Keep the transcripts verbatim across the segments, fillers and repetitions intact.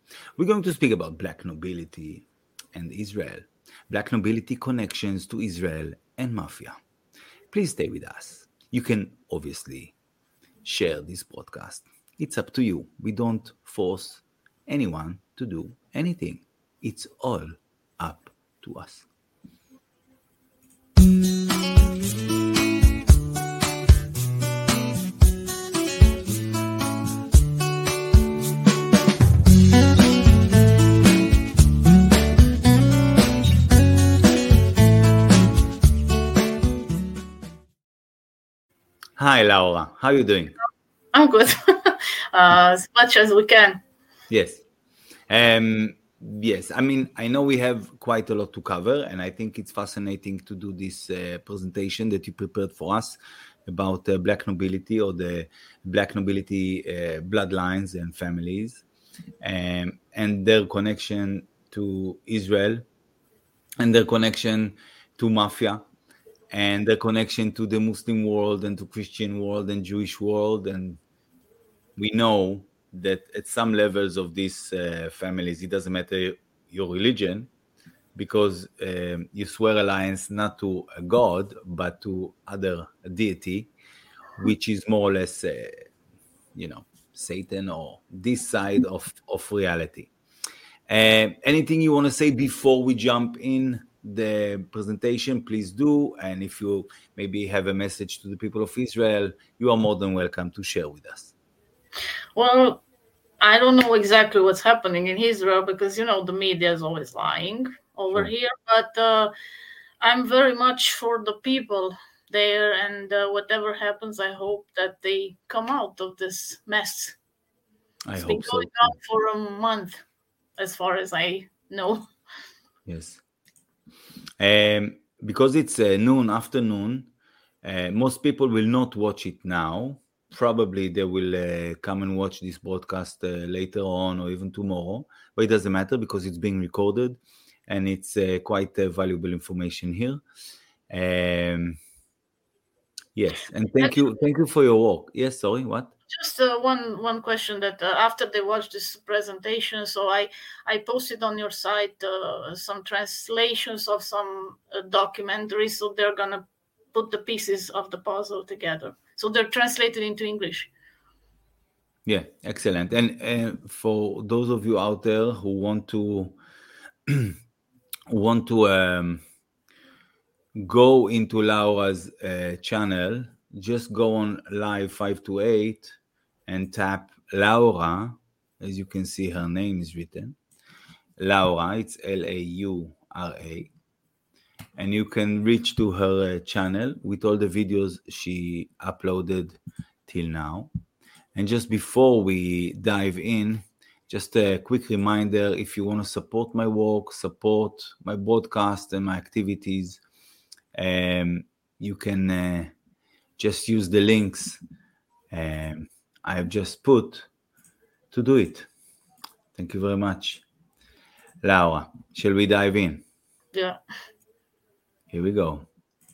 We're going to speak about black nobility and Israel, black nobility connections to Israel and mafia. Please stay with us. You can obviously share this podcast. It's up to you. We don't force anyone to do anything. It's all up to us. Hi, Laura. How are you doing? I'm good. uh, as much as we can. Yes. Um, yes. I mean, I know we have quite a lot to cover, and I think it's fascinating to do this uh, presentation that you prepared for us about uh, black nobility or the black nobility uh, bloodlines and families, um, and their connection to Israel, and their connection to mafia, and their connection to the Muslim world and to Christian world and Jewish world. And we know that at some levels of these uh, families, it doesn't matter your religion, because um, you swear alliance not to a god, but to other deity, which is more or less, uh, you know, Satan or this side of, of reality. Uh, anything you want to say before we jump in the presentation, please do. And if you maybe have a message to the people of Israel, you are more than welcome to share with us. Well, I don't know exactly what's happening in Israel because, you know, the media is always lying over Sure. here. But uh, I'm very much for the people there. And uh, whatever happens, I hope that they come out of this mess. I It's been hope so. going on for a month, as far as I know. Yes. Um, because it's uh, noon, afternoon, uh, most people will not watch it now. Probably they will uh, come and watch this broadcast uh, later on or even tomorrow. But it doesn't matter because it's being recorded and it's uh, quite uh, valuable information here. Um, yes, and thank you, thank you for your work. Yes, sorry, what? Just uh, one one question that uh, after they watched this presentation, so I I posted on your site uh, some translations of some uh, documentaries, so they're gonna put the pieces of the puzzle together. So they're translated into English. Yeah, excellent. And uh, for those of you out there who want to want to um, go into Laura's uh, channel, just go on live five to eight and tap Laura. As you can see, her name is written. Laura, it's L A U R A. And you can reach to her uh, channel with all the videos she uploaded till now. And just before we dive in, just a quick reminder, if you want to support my work, support my broadcast and my activities, um, you can uh, just use the links um, I have just put to do it. Thank you very much. Laura, shall we dive in? Yeah. Here we go.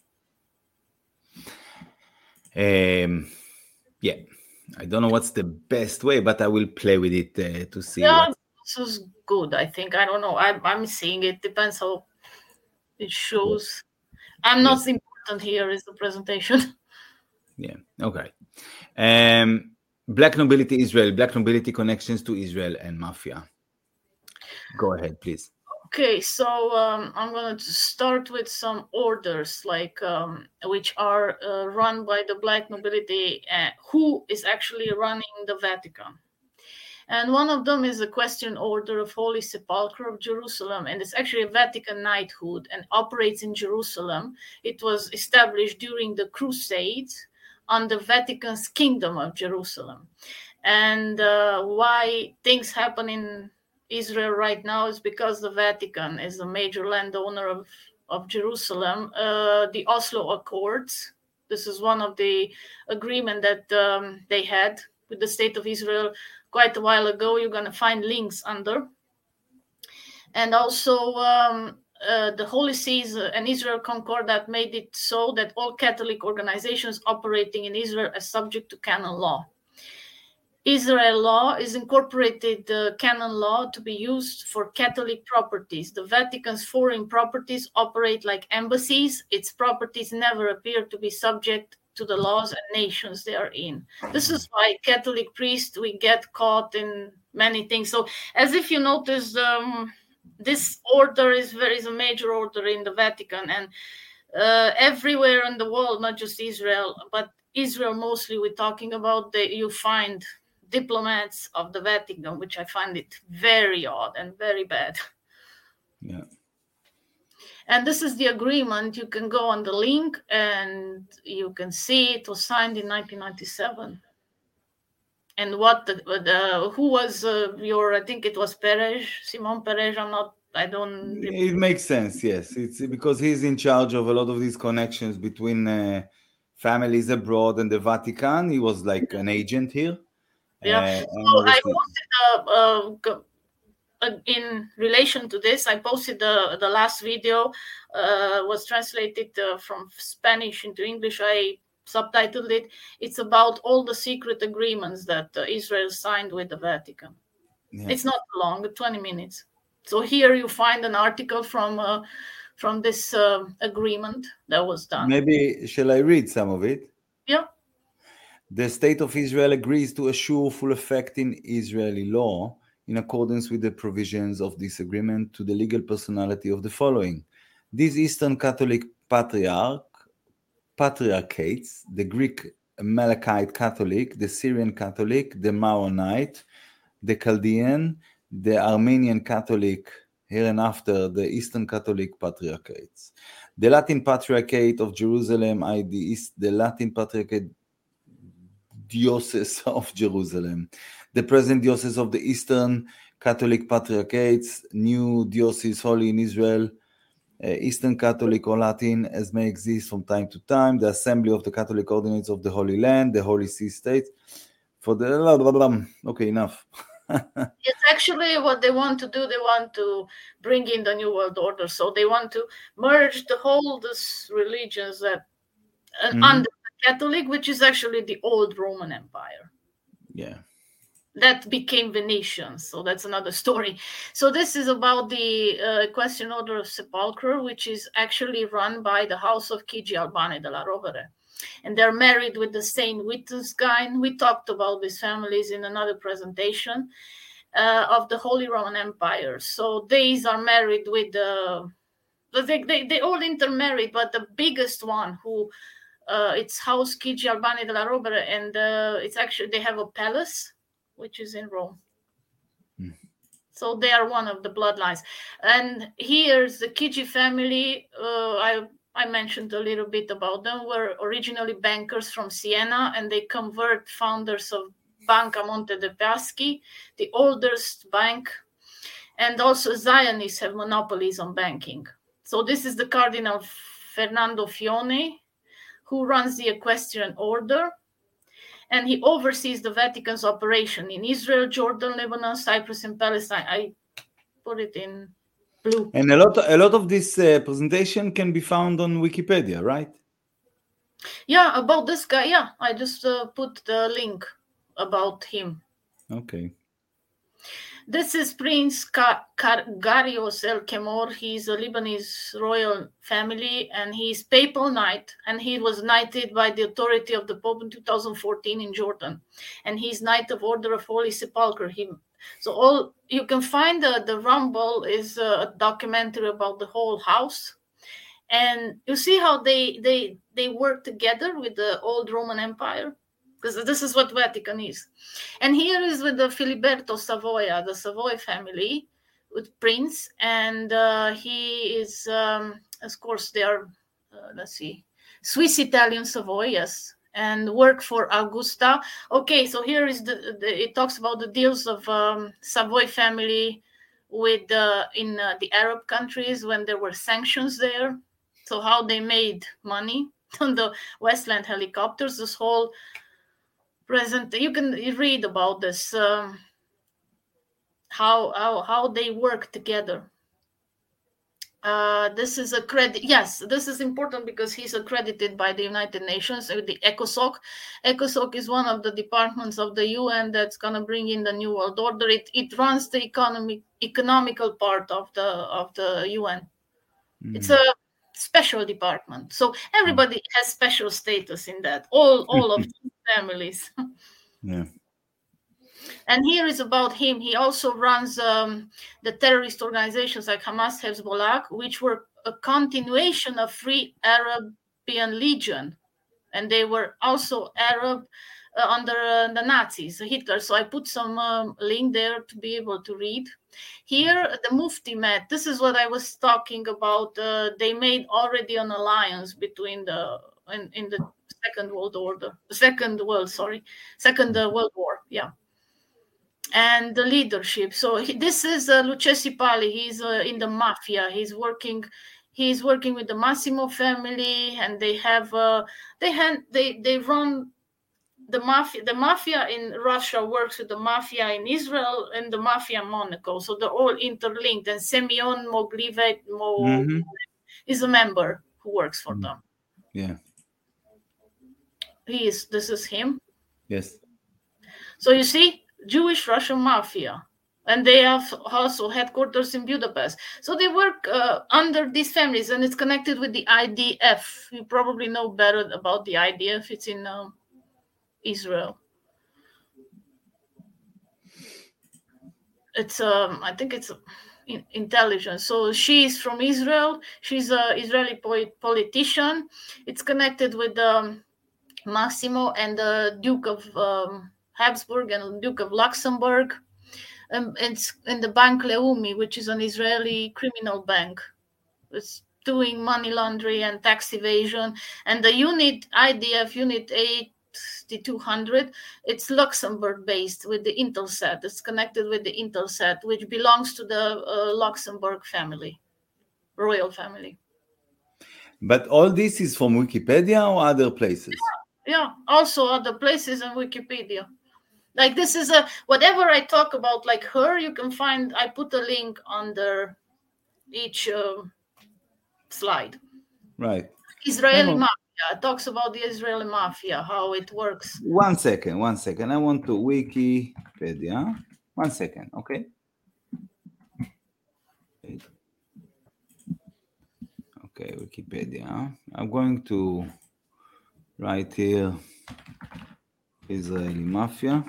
Um, yeah, I don't know what's the best way, but I will play with it uh, to see. Yeah, what... this is good. I think I don't know. I'm I'm seeing it. Depends how it shows. I'm not Yes. important here. Is the presentation. Yeah. Okay. Um, Black Nobility Israel, Black Nobility Connections to Israel and Mafia. Go ahead, please. Okay, so um, I'm going to start with some orders, like um, which are uh, run by the black nobility, uh, who is actually running the Vatican. And one of them is the Question Order of Holy Sepulchre of Jerusalem, and it's actually a Vatican knighthood and operates in Jerusalem. It was established during the Crusades on the Vatican's Kingdom of Jerusalem. And uh, why things happen in Israel right now is because the Vatican is a major landowner of, of Jerusalem. Uh, the Oslo Accords, this is one of the agreement that um, they had with the state of Israel quite a while ago. You're going to find links under. And also um, uh, the Holy Sees and Israel Concordat made it so that all Catholic organizations operating in Israel are subject to canon law. Israel law is incorporated uh, canon law to be used for Catholic properties. The Vatican's foreign properties operate like embassies. Its properties never appear to be subject to the laws and nations they are in. This is why Catholic priests, we get caught in many things. So as if you notice, um, this order is very is a major order in the Vatican, and uh, everywhere in the world, not just Israel, but Israel mostly we're talking about, that you find diplomats of the Vatican, which I find it very odd and very bad. Yeah. And this is the agreement. You can go on the link and you can see it was signed in nineteen ninety-seven. And what the, the who was uh, your, I think it was Peres, Simon Peres, I'm not, I don't... It makes sense, yes. It's because he's in charge of a lot of these connections between uh, families abroad and the Vatican. He was like an agent here. Yeah, Uh, so I posted uh, uh, in relation to this, I posted the, the last video, uh, was translated uh, from Spanish into English. I subtitled it. It's about all the secret agreements that uh, Israel signed with the Vatican. Yeah. It's not long, twenty minutes. So here you find an article from uh, from this uh, agreement that was done. Maybe, shall I read some of it? Yeah. The State of Israel agrees to assure full effect in Israeli law in accordance with the provisions of this agreement to the legal personality of the following. These Eastern Catholic Patriarch, Patriarchates, the Greek Melkite Catholic, the Syrian Catholic, the Maronite, the Chaldean, the Armenian Catholic, hereinafter the Eastern Catholic Patriarchates. The Latin Patriarchate of Jerusalem, I D East, the Latin Patriarchate Diocese of Jerusalem, the present Diocese of the Eastern Catholic Patriarchates, new Diocese Holy in Israel, uh, Eastern Catholic or Latin as may exist from time to time, the Assembly of the Catholic Ordinates of the Holy Land, the Holy See States, for the... Blah, blah, blah. Okay, enough. It's actually what they want to do. They want to bring in the New World Order. So they want to merge the whole this religions that uh, mm-hmm. under the Catholic, which is actually the old Roman Empire. Yeah. That became Venetian. So that's another story. So this is about the uh, Equestrian Order of Sepulchre, which is actually run by the House of Chigi Albani della Rovere. And they're married with the Saint Wittgenstein. We talked about these families in another presentation uh, of the Holy Roman Empire. So these are married with the, they, they, they all intermarried, but the biggest one who, uh, it's House Chigi Albani della Rovere, and uh, it's actually, they have a palace, which is in Rome. Mm. So they are one of the bloodlines. And here's the Chigi family. Uh, I I mentioned a little bit about them, were originally bankers from Siena, and they convert founders of Banca Monte dei Paschi, the oldest bank, and also Zionists have monopolies on banking. So this is the Cardinal Fernando Fione, who runs the Equestrian Order, and he oversees the Vatican's operation in Israel, Jordan, Lebanon, Cyprus, and Palestine. I put it in blue. And a lot, a lot of this uh, presentation can be found on Wikipedia, right? Yeah, about this guy. Yeah, I just uh, put the link about him. Okay. This is Prince Ka- Ka- Garios El Kemor. He's a Lebanese royal family, and he's papal knight, and he was knighted by the authority of the Pope in two thousand fourteen in Jordan. And he's Knight of Order of Holy Sepulchre. He So all you can find the, the Rumble is a documentary about the whole house. And you see how they they they work together with the old Roman Empire, because this is what Vatican is. And here is with the Filiberto Savoia, the Savoy family, with Prince. And uh, he is, um, of course, they are, uh, let's see, Swiss-Italian Savoy, yes. And work for Augusta. Okay, so here is the, the it talks about the deals of um, Savoy family with uh, in uh, the Arab countries when there were sanctions there. So how they made money on the Westland helicopters. This whole present, you can read about this, um, how how how they work together. Uh, this is a credit. Yes, this is important because he's accredited by the United Nations, the ECOSOC. ECOSOC is one of the departments of the U N that's going to bring in the New World Order. It it runs the economic economical part of the of the U N. Mm. It's a special department, so everybody mm. has special status in that. All all of the families. Yeah. And here is about him. He also runs um, the terrorist organizations like Hamas, Hezbollah, which were a continuation of Free Arabian Legion. And they were also Arab uh, under uh, the Nazis, Hitler. So I put some um, link there to be able to read. Here, the Mufti met. This is what I was talking about. Uh, they made already an alliance between the, in, in the Second World Order, Second World, sorry, Second uh, World War, yeah. And the leadership. So he, this is uh, Lucchesi Pali. He's uh, in the mafia. He's working. He's working with the Massimo family, and they have. Uh, they had. They they run the mafia. The mafia in Russia works with the mafia in Israel and the mafia in Monaco. So they're all interlinked. And Semyon Moglivet Mo mm-hmm. is a member who works for mm-hmm. them. Yeah. He is. This is him. Yes. So you see. Jewish Russian mafia, and they have also headquarters in Budapest. So they work uh, under these families, and it's connected with the I D F. You probably know better about the I D F. It's in uh, Israel. It's um, I think it's in- intelligence. So she's from Israel. She's an Israeli po- politician. It's connected with um, Massimo and the Duke of. Um, Habsburg and Duke of Luxembourg. Um, it's in the Bank Leumi, which is an Israeli criminal bank. It's doing money laundering and tax evasion. And the unit, I D F Unit eighty-two hundred, it's Luxembourg-based with the Intelsat. It's connected with the Intelsat, which belongs to the uh, Luxembourg family, royal family. But all this is from Wikipedia or other places? Yeah, yeah. Also other places in Wikipedia. Like this is a, whatever I talk about, like her, you can find, I put a link under each uh, slide. Right. Israeli mafia, talks about the Israeli mafia, how it works. One second, one second. I want to Wikipedia. One second, okay? Okay, Wikipedia. I'm going to write here Israeli mafia.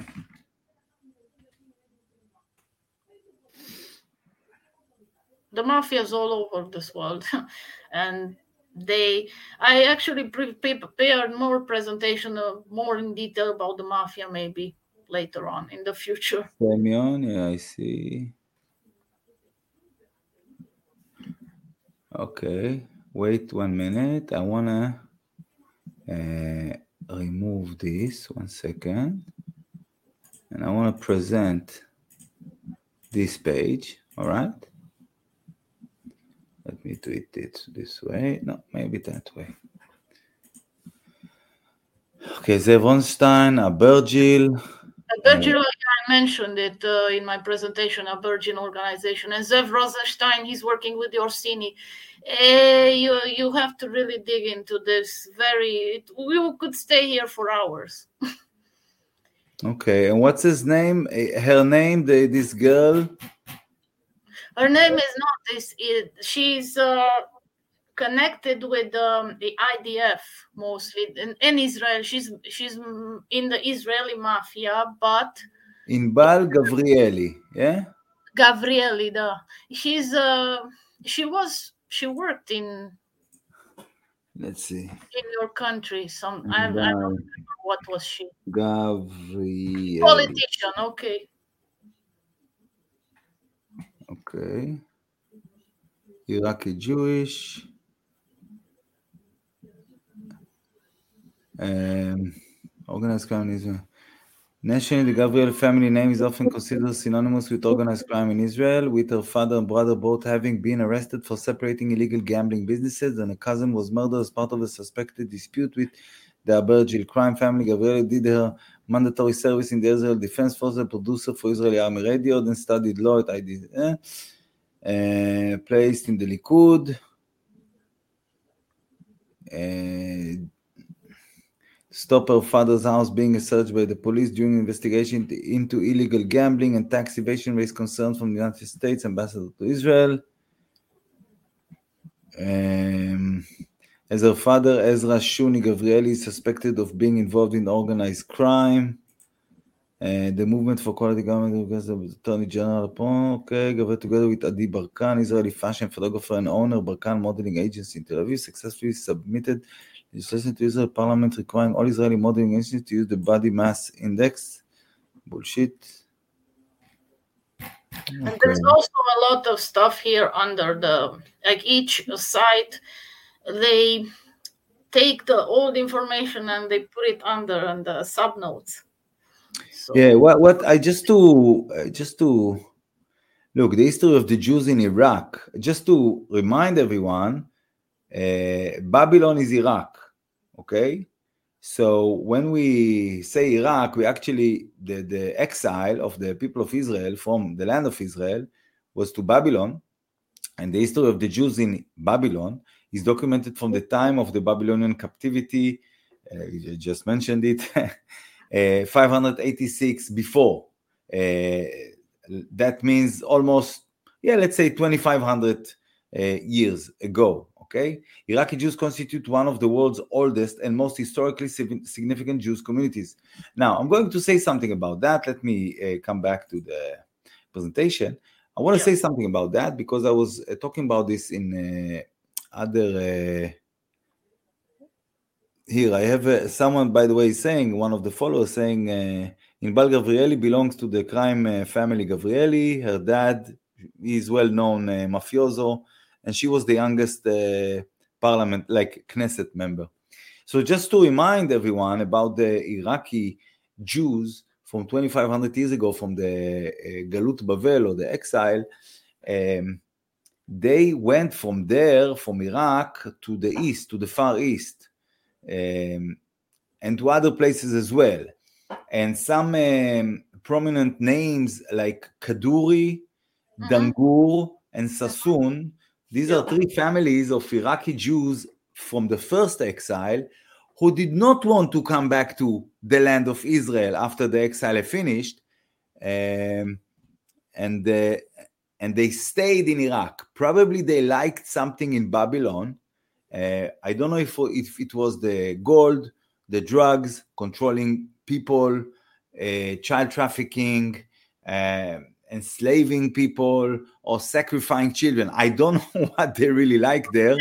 The mafia is all over this world, and they. I actually pre- prepared more presentation, of more in detail about the mafia, maybe later on in the future. Semyon, yeah, I see. Okay, wait one minute. I wanna uh, remove this. One second. And I want to present this page, all right? Let me do it this way. No, maybe that way. Okay, Zev Ronstein, Abergil. Abergil, uh, I mentioned it uh, in my presentation, Abergil organization. And Zev Rosenstein, he's working with Orsini. Uh, you, you have to really dig into this. Very, we could stay here for hours. Okay, and what's his name? Her name, the, this girl? Her name is not this. It, she's uh, connected with um, the I D F mostly in, in Israel. She's she's in the Israeli mafia, but Inbal Gavrieli, yeah. Gavrieli, the she's uh she was she worked in. Let's see. In your country, some I, I don't remember what was she. Gavrieli. Politician, okay. Okay. Iraqi Jewish. Um, organized crime in Israel. Nationally, the Gavriel family name is often considered synonymous with organized crime in Israel, with her father and brother both having been arrested for separating illegal gambling businesses, and a cousin was murdered as part of a suspected dispute with the Abergil crime family. Gavriel did her mandatory service in the Israel Defense Force, a producer for Israeli Army Radio, then studied law at I D. Eh? uh, placed in the Likud. Uh, stop her father's house being searched by the police during investigation into illegal gambling and tax evasion raised concerns from the United States ambassador to Israel. Um, as her father, Ezra Shuni Gavrieli, is suspected of being involved in organized crime. Uh, the movement for quality government because the Attorney General, okay, gathered together with Adi Barkan, Israeli fashion photographer and owner, Barkan Modeling Agency in Tel Aviv, successfully submitted legislation to Israel Parliament requiring all Israeli modeling agencies to use the body mass index. Bullshit. Okay. And there's also a lot of stuff here under the, like each site, they take the old information and they put it under on the subnotes. So. Yeah, what what I just to uh, just to look the history of the Jews in Iraq. Just to remind everyone, uh, Babylon is Iraq. Okay, so when we say Iraq, we actually the the exile of the people of Israel from the land of Israel was to Babylon, and the history of the Jews in Babylon is documented from the time of the Babylonian captivity. Uh, you just mentioned it. Uh, five hundred eighty-six before. Uh, that means almost, yeah, let's say twenty-five hundred uh, years ago, okay? Iraqi Jews constitute one of the world's oldest and most historically significant Jewish communities. Now, I'm going to say something about that. Let me uh, come back to the presentation. I want to yeah. say something about that because I was uh, talking about this in uh, other... Uh, Here, I have uh, someone, by the way, saying, one of the followers saying, uh, Inbal Gavrieli belongs to the crime uh, family Gavrieli. Her dad is well-known uh, mafioso, and she was the youngest uh, parliament, like Knesset member. So just to remind everyone about the Iraqi Jews from twenty-five hundred years ago, from the uh, Galut Bavel or the exile, um, they went from there, from Iraq, to the east, to the far east. Um, and to other places as well. And some um, prominent names like Kaduri, mm-hmm. Dangur, and Sassoon, these are three families of Iraqi Jews from the first exile who did not want to come back to the land of Israel after the exile had finished. Um, and, uh, and they stayed in Iraq. Probably they liked something in Babylon. Uh, I don't know if, if it was the gold, the drugs, controlling people, uh, child trafficking, uh, enslaving people, or sacrificing children. I don't know what they really like there.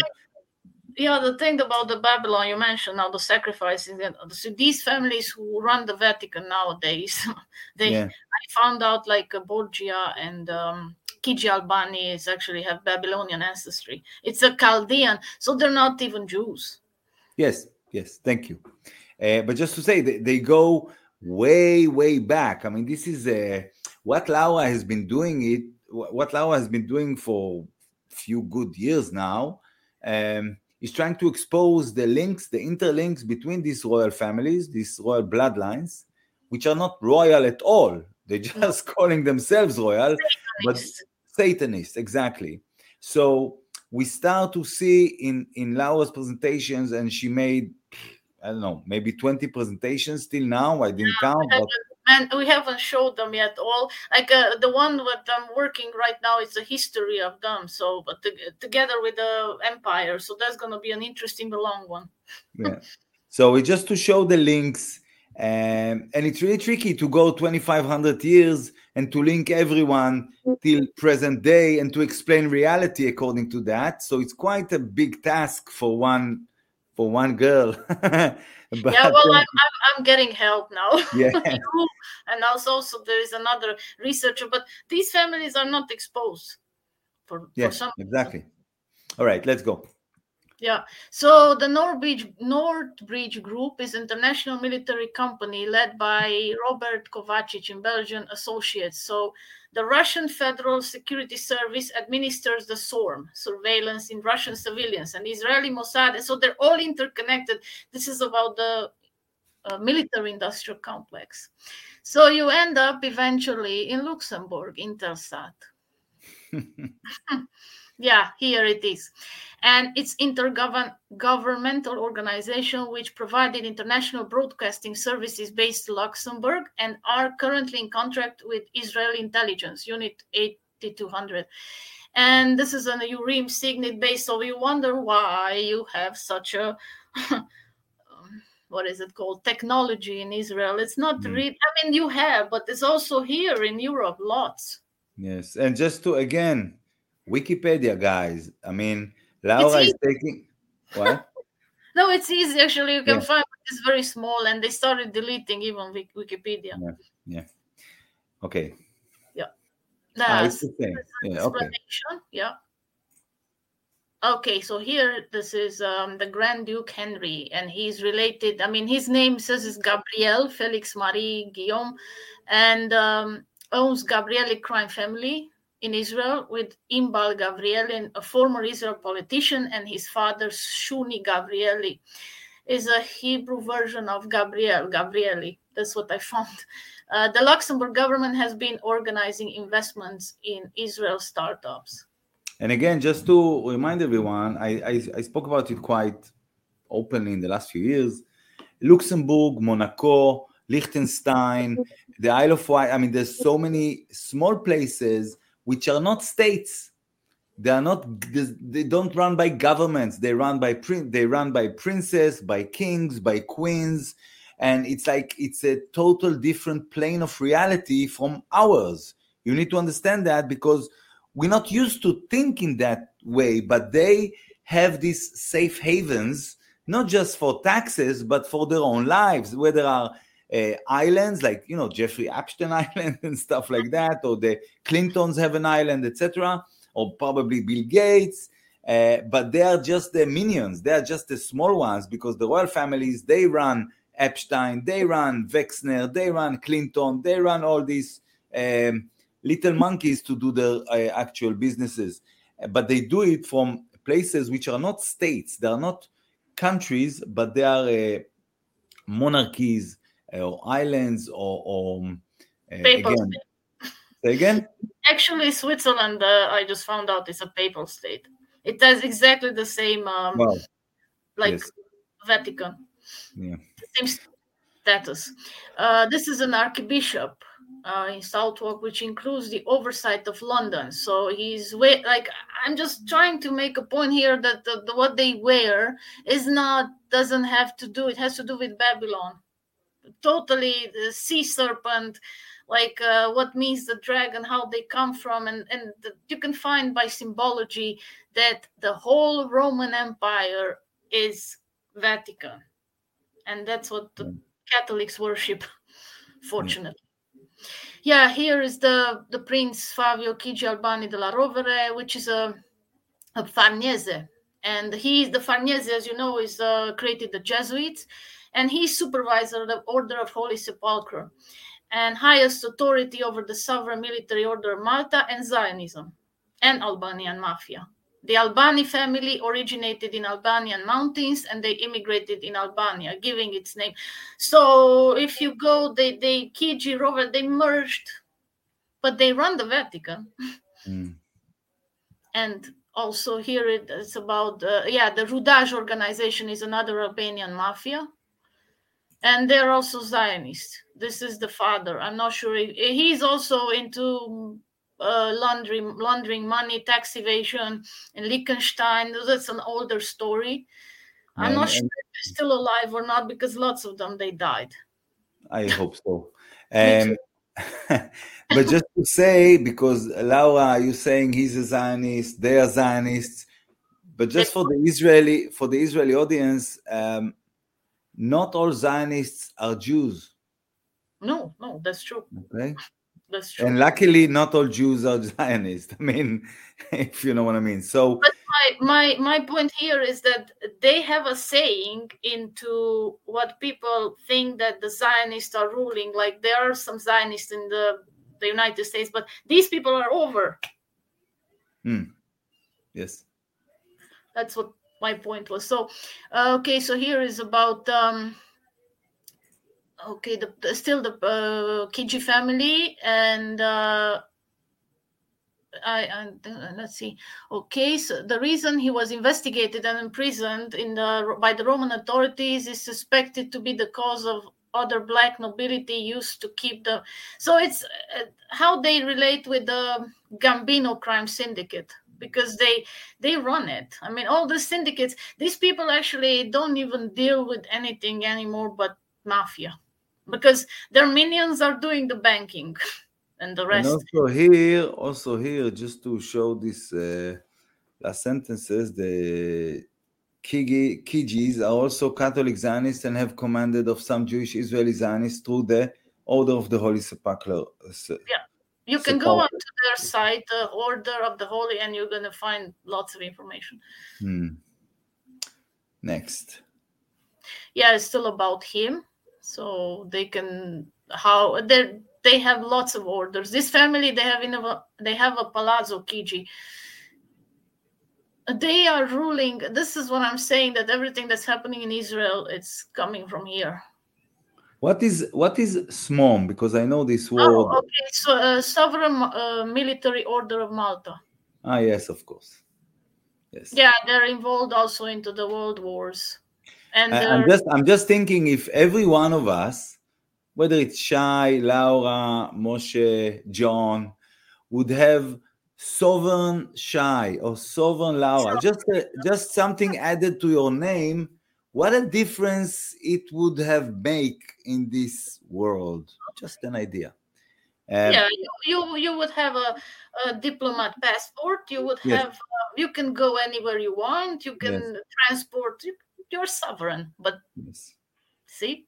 Yeah, the thing about the Babylon you mentioned now, the sacrificing. So these families who run the Vatican nowadays, they yeah. I found out like uh, Borgia and um, Kiji Albani is actually have Babylonian ancestry. It's a Chaldean, so they're not even Jews. Yes, yes, thank you. Uh, but just to say, they, they go way, way back. I mean, this is uh, what Laura has been doing it. What Laura has been doing for a few good years now um, is trying to expose the links, the interlinks between these royal families, these royal bloodlines, which are not royal at all. They're just no. calling themselves royal, but Satanists, exactly. So we start to see in, in Laura's presentations, and she made, I don't know, maybe twenty presentations till now. I didn't yeah, count. We but and we haven't showed them yet all. Like uh, the one that I'm working right now is the history of them. So, but to, together with the empire. So that's going to be an interesting long one. Yeah. So it's just to show the links. Um, and it's really tricky to go twenty-five hundred years and to link everyone till present day and to explain reality according to that. So it's quite a big task for one for one girl. But, yeah, well, I'm, I'm, I'm getting help now. Yeah. And also, also there is another researcher, but these families are not exposed for, yeah, for some exactly. All right, let's go. Yeah, so the Northbridge, Northbridge Group is an international military company led by Robert Kovacic in Belgian Associates. So the Russian Federal Security Service administers the SORM, surveillance in Russian civilians, and Israeli Mossad. So they're all interconnected. This is about the uh, military-industrial complex. So you end up eventually in Luxembourg, Intelsat. Yeah, here it is. And it's intergovernmental organization which provided international broadcasting services based in Luxembourg and are currently in contract with Israeli intelligence unit eighty-two hundred. And this is an Urim signet base, so you wonder why you have such a what is it called, technology in Israel. It's not mm. really, I mean, you have, but it's also here in Europe, lots. Yes, and just to, again, Wikipedia, guys. I mean, Laura is taking, what? No, it's easy, actually. You can yeah. find it's very small, and they started deleting even Wikipedia. Yeah, yeah. Okay. Yeah. That's ah, the same. Yeah, okay. Yeah. Okay, so here, this is um, the Grand Duke Henry, and he's related. I mean, his name says is Gabriel Felix Marie Guillaume, and um, owns Gabrieli crime family in Israel with Imbal Gabrieli, a former Israel politician, and his father, Shuni Gabrieli, is a Hebrew version of Gabriel, Gabrieli. That's what I found. Uh, the Luxembourg government has been organizing investments in Israel startups. And again, just to remind everyone, I, I, I spoke about it quite openly in the last few years. Luxembourg, Monaco, Liechtenstein, the Isle of Wight. I mean, there's so many small places which are not states. They are not. They don't run by governments. They run by they run by princes, by kings, by queens, and it's like it's a total different plane of reality from ours. You need to understand that because we're not used to thinking that way. But they have these safe havens, not just for taxes, but for their own lives, where there are uh, islands like, you know, Jeffrey Epstein Island and stuff like that, or the Clintons have an island, et cetera, or probably Bill Gates. Uh, but they are just the minions. They are just the small ones because the royal families, they run Epstein, they run Wexner, they run Clinton, they run all these um, little monkeys to do their uh, actual businesses. But they do it from places which are not states. They are not countries, but they are uh, monarchies uh, or islands or, or uh, again. Say again? Actually, Switzerland, uh, I just found out, is a papal state. It has exactly the same, um, wow. like yes. Vatican. Yeah. The same status. Uh, this is an archbishop uh, in Southwark, which includes the oversight of London. So he's way, like, I'm just trying to make a point here that the, the, what they wear is not, doesn't have to do, it has to do with Babylon. Totally the sea serpent, like uh, what means the dragon, how they come from, and, and the, you can find by symbology that the whole Roman Empire is Vatican. And that's what the Catholics worship, fortunately. Yeah, here is the, the Prince Fabio Chigi Albani della Rovere, which is a, a Farnese. And he, the Farnese, as you know, is uh, created the Jesuits. And he's supervisor of the Order of Holy Sepulchre and highest authority over the sovereign military order of Malta and Zionism and Albanian mafia. The Albani family originated in Albanian mountains and they immigrated in Albania, giving its name. So if you go, they, they Chigi Rovere, they merged, but they run the Vatican. Mm. And also here it's about, uh, yeah, the Rudaj organization is another Albanian mafia. And they're also Zionists. This is the father. I'm not sure. If, he's also into uh, laundering, laundering money, tax evasion in Liechtenstein. That's an older story. I'm and, not sure if they're still alive or not because lots of them, they died. I hope so. Um, but just to say, because Laura, you're saying he's a Zionist, they are Zionists. But just for the Israeli, for the Israeli audience, um, not all Zionists are Jews. No, no, that's true. Okay. That's true. And luckily, not all Jews are Zionists. I mean, if you know what I mean. So, but my my my point here is that they have a saying into what people think that the Zionists are ruling. Like there are some Zionists in the, the United States, but these people are over. Hmm. Yes. That's what my point was. So, uh, okay, so here is about, um, okay, the, the still the uh, Chigi family, and uh, I, I let's see. Okay, so the reason he was investigated and imprisoned in the by the Roman authorities is suspected to be the cause of other black nobility used to keep the. So it's uh, how they relate with the Gambino crime syndicate, because they they run it. I mean, all the syndicates. These people actually don't even deal with anything anymore but mafia, because their minions are doing the banking. And the rest. And also here, also here, just to show this uh, last sentences, the Kigi, Kijis are also Catholic Zionists and have commanded of some Jewish Israeli Zionists through the Order of the Holy Sepulchre. Yeah, you can go onto their site, the Order of the Holy, and you're going to find lots of information. Hmm. Next. Yeah, it's still about him, so they can how they they have lots of orders. This family, they have in a, they have a Palazzo Chigi. They are ruling. This is what I'm saying, that everything that's happening in Israel, it's coming from here. What is what is S M O M? Because I know this word. Oh, okay. So, uh, Sovereign uh, Military Order of Malta. Ah, yes, of course. Yes. Yeah, they're involved also into the world wars. And I, I'm just I'm just thinking if every one of us, whether it's Shai, Laura, Moshe, John, would have Sovereign Shai or Sovereign Laura, just uh, just something added to your name, what a difference it would have make in this world. Just an idea. Um, yeah, you, you you would have a, a diplomat passport. You would have yes. uh, you can go anywhere you want. You can yes. transport. You, you're sovereign. But yes. see.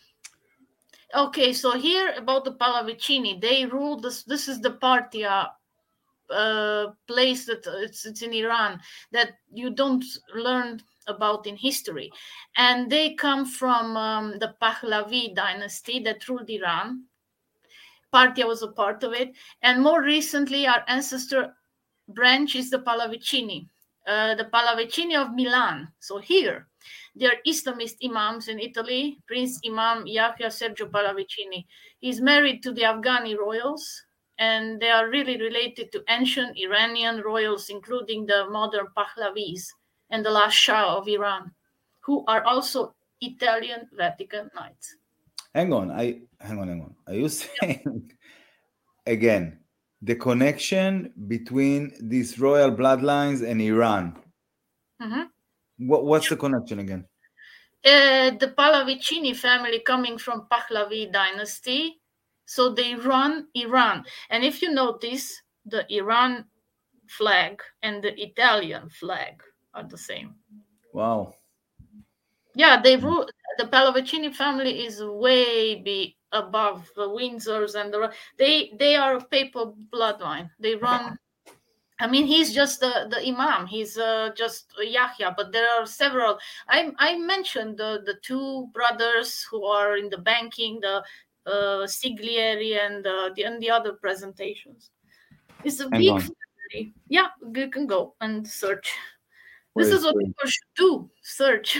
Okay, so here about the Pallavicini, they rule this. This is the Parthia uh, place that it's it's in Iran that you don't learn about in history, and they come from um, the Pahlavi dynasty that ruled Iran. Parthia was a part of it, and more recently, our ancestor branch is the Pallavicini, uh, the Pallavicini of Milan. So here, they're Islamist imams in Italy. Prince Imam Yahya Sergio Pallavicini. He's married to the Afghani royals, and they are really related to ancient Iranian royals, including the modern Pahlavis and the last Shah of Iran, who are also Italian Vatican Knights. Hang on, I hang on, hang on. Are you saying again the connection between these royal bloodlines and Iran? Mm-hmm. What what's the connection again? Uh, the Pallavicini family coming from Pahlavi dynasty, so they run Iran. And if you notice, the Iran flag and the Italian flag are the same. Wow. Yeah, they rule. The Pallavicini family is way be above the Windsors and the they they are a papal bloodline. They run. I mean, he's just the, the imam. He's uh, just Yahya, but there are several. I I mentioned the the two brothers who are in the banking, the uh, Siglieri and uh, the and the other presentations. It's a big family. Yeah, you can go and search. This Wait, is what people should do. Search.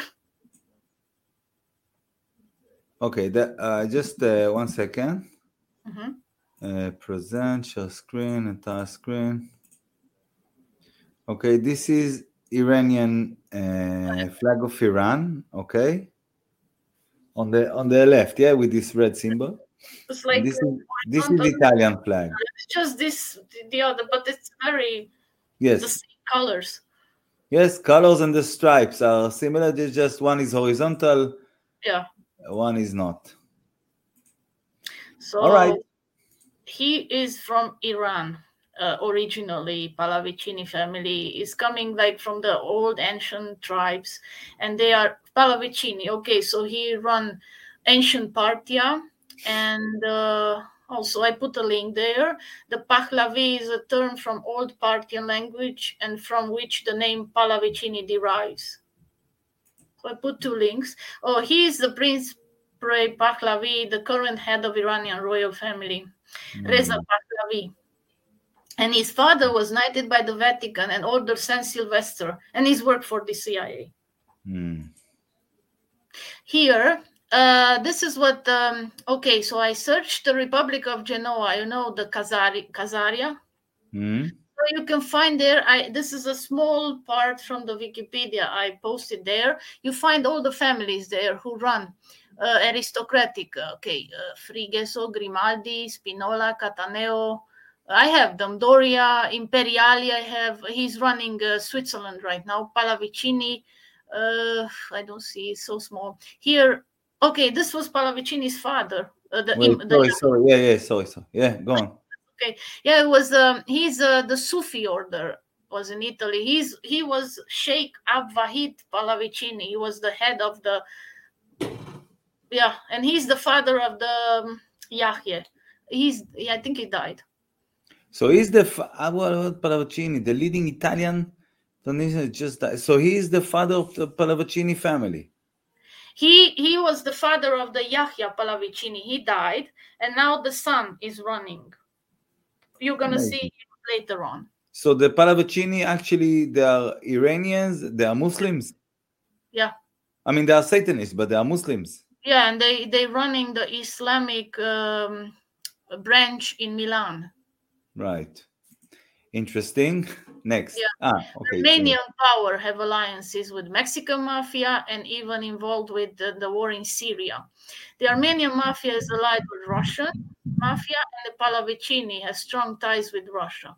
Okay, that uh, just uh, one second. Mm-hmm. Uh, present, share screen, entire screen. Okay, this is Iranian uh, flag of Iran. Okay, on the on the left, yeah, with this red symbol. It's like this is this is Italian flag. It's just this the other, but it's very yes the same colors. Yes, colors and the stripes are similar. Just one is horizontal. Yeah. One is not. So all right. He is from Iran. Uh, originally, Pallavicini family is coming like from the old ancient tribes, and they are Pallavicini. Okay, so he run ancient Parthia, and uh, also I put a link there. The Pahlavi is a term from old Parthian language, and from which the name Pallavicini derives. So I put two links. Oh, he is the Prince Pre Pahlavi, the current head of Iranian royal family, mm. Reza Pahlavi. And his father was knighted by the Vatican and ordered Saint Sylvester, and he's worked for the C I A. Mm. Here, uh, this is what, um, okay, so I searched the Republic of Genoa, you know, the Khazari, Khazaria. Mm. So you can find there, I this is a small part from the Wikipedia I posted there. You find all the families there who run uh, aristocratic. Okay, uh, Frigeso, Grimaldi, Spinola, Cataneo. I have them. Doria, Imperiali. I have. He's running uh, Switzerland right now. Pallavicini. Uh, I don't see. It's so small here. Okay, this was Pallavicini's father. Uh, the, Wait, the, sorry, sorry, yeah, yeah, sorry, sorry, yeah, go on. Okay, yeah, it was. Um, he's uh, the Sufi order was in Italy. He's he was Sheikh Abwahid Pallavicini. He was the head of the. Yeah, and he's the father of the um, Yahya. He's. Yeah, I think he died. So he's the Pallavicini, the leading Italian. Just died. So he is the father of the Pallavicini family. He he was the father of the Yahya Pallavicini. He died, and now the son is running. You're gonna Amazing. see later on. So the Pallavicini actually they are Iranians. They are Muslims. Yeah. I mean they are Satanists, but they are Muslims. Yeah, and they they running the Islamic um, branch in Milan. Right. Interesting. Next. Yeah. Ah, okay. Romanian power have alliances with Mexican mafia and even involved with the, the war in Syria. The Armenian mafia is allied with Russian mafia, and the Pallavicini has strong ties with Russia.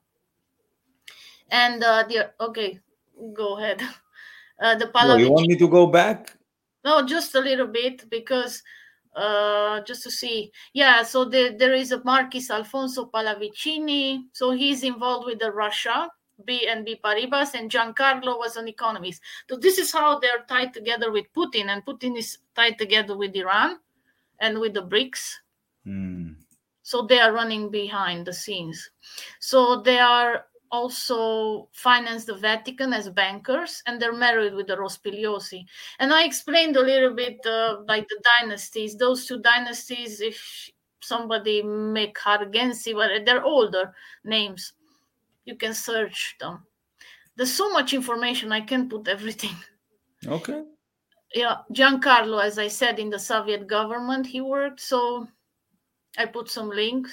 And uh, the okay, go ahead. Uh, the Pallavicini. No, you want me to go back? No, just a little bit because uh, just to see. Yeah, so the, there is a Marquis Alfonso Pallavicini. So he's involved with the Russia. B N P Paribas, and Giancarlo was an economist. So this is how they're tied together with Putin, and Putin is tied together with Iran and with the BRICS. Mm. So they are running behind the scenes. So they are also finance the Vatican as bankers, and they're married with the Rospigliosi. And I explained a little bit uh, like the dynasties. Those two dynasties, if somebody make Hargensi, but they're older names. You can search them. There's so much information, I can't put everything. Okay. Yeah, Giancarlo, as I said, in the Soviet government he worked, so I put some links.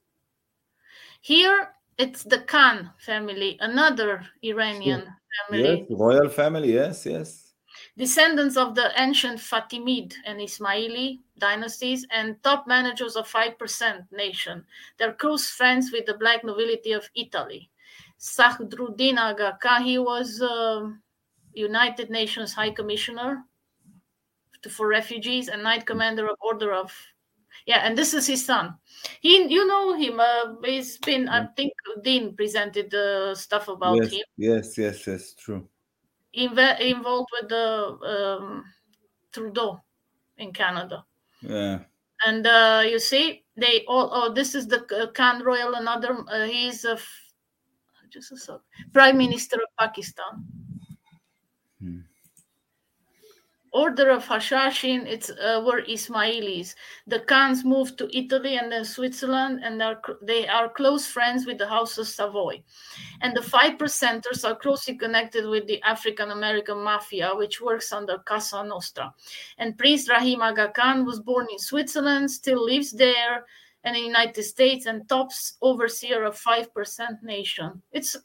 Here, it's the Khan family, another Iranian sure. family. Yes, royal family, yes, yes. Descendants of the ancient Fatimid and Ismaili dynasties and top managers of five percent nation. They're close friends with the black nobility of Italy. Sadruddin Aga Khan, he was uh, United Nations High Commissioner to, for Refugees and Knight Commander of Order of... Yeah, and this is his son. He, you know him. Uh, he's been, I think, Dean presented uh, stuff about yes, him. Yes, yes, yes, true. Inve- involved with the um, Trudeau in Canada. Yeah. And uh, you see, they all... Oh, this is the uh, Khan Royal, another... Uh, he's a... Just a sec. Prime Minister of Pakistan. Hmm. Order of Hashashin, it's uh, were Ismailis. The Khans moved to Italy and then Switzerland, and are, they are close friends with the House of Savoy. And the five percenters are closely connected with the African-American mafia, which works under Casa Nostra. And Prince Rahim Aga Khan was born in Switzerland, still lives there, and in the United States, and tops overseer of five percent nation. It's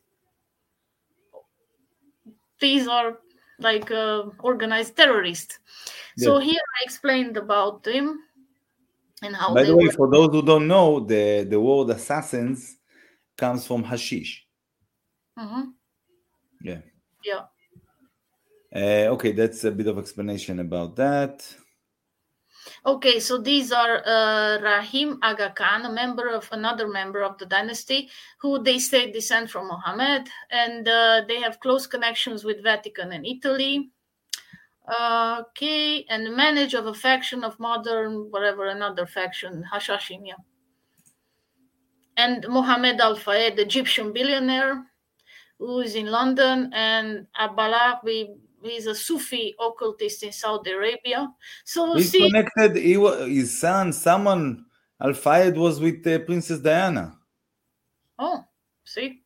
These are like uh, organized terrorists. Yes. So here I explained about them and how By they the way, were... for those who don't know, the, the word assassins comes from hashish. Mm-hmm. Yeah. Yeah. Uh, okay, that's a bit of explanation about that. Okay, so these are uh, Rahim Aga Khan, a member of another member of the dynasty, who they say descend from Mohammed, and uh, they have close connections with Vatican and Italy. Uh, okay, and manage of a faction of modern, whatever, another faction, Hashashin, yeah. And Mohammed Al Fayed, Egyptian billionaire, who is in London, and Abballah, we he's a Sufi occultist in Saudi Arabia. So he's see, connected. He was, his son, someone, Al Fayed, was with uh, Princess Diana. Oh, see.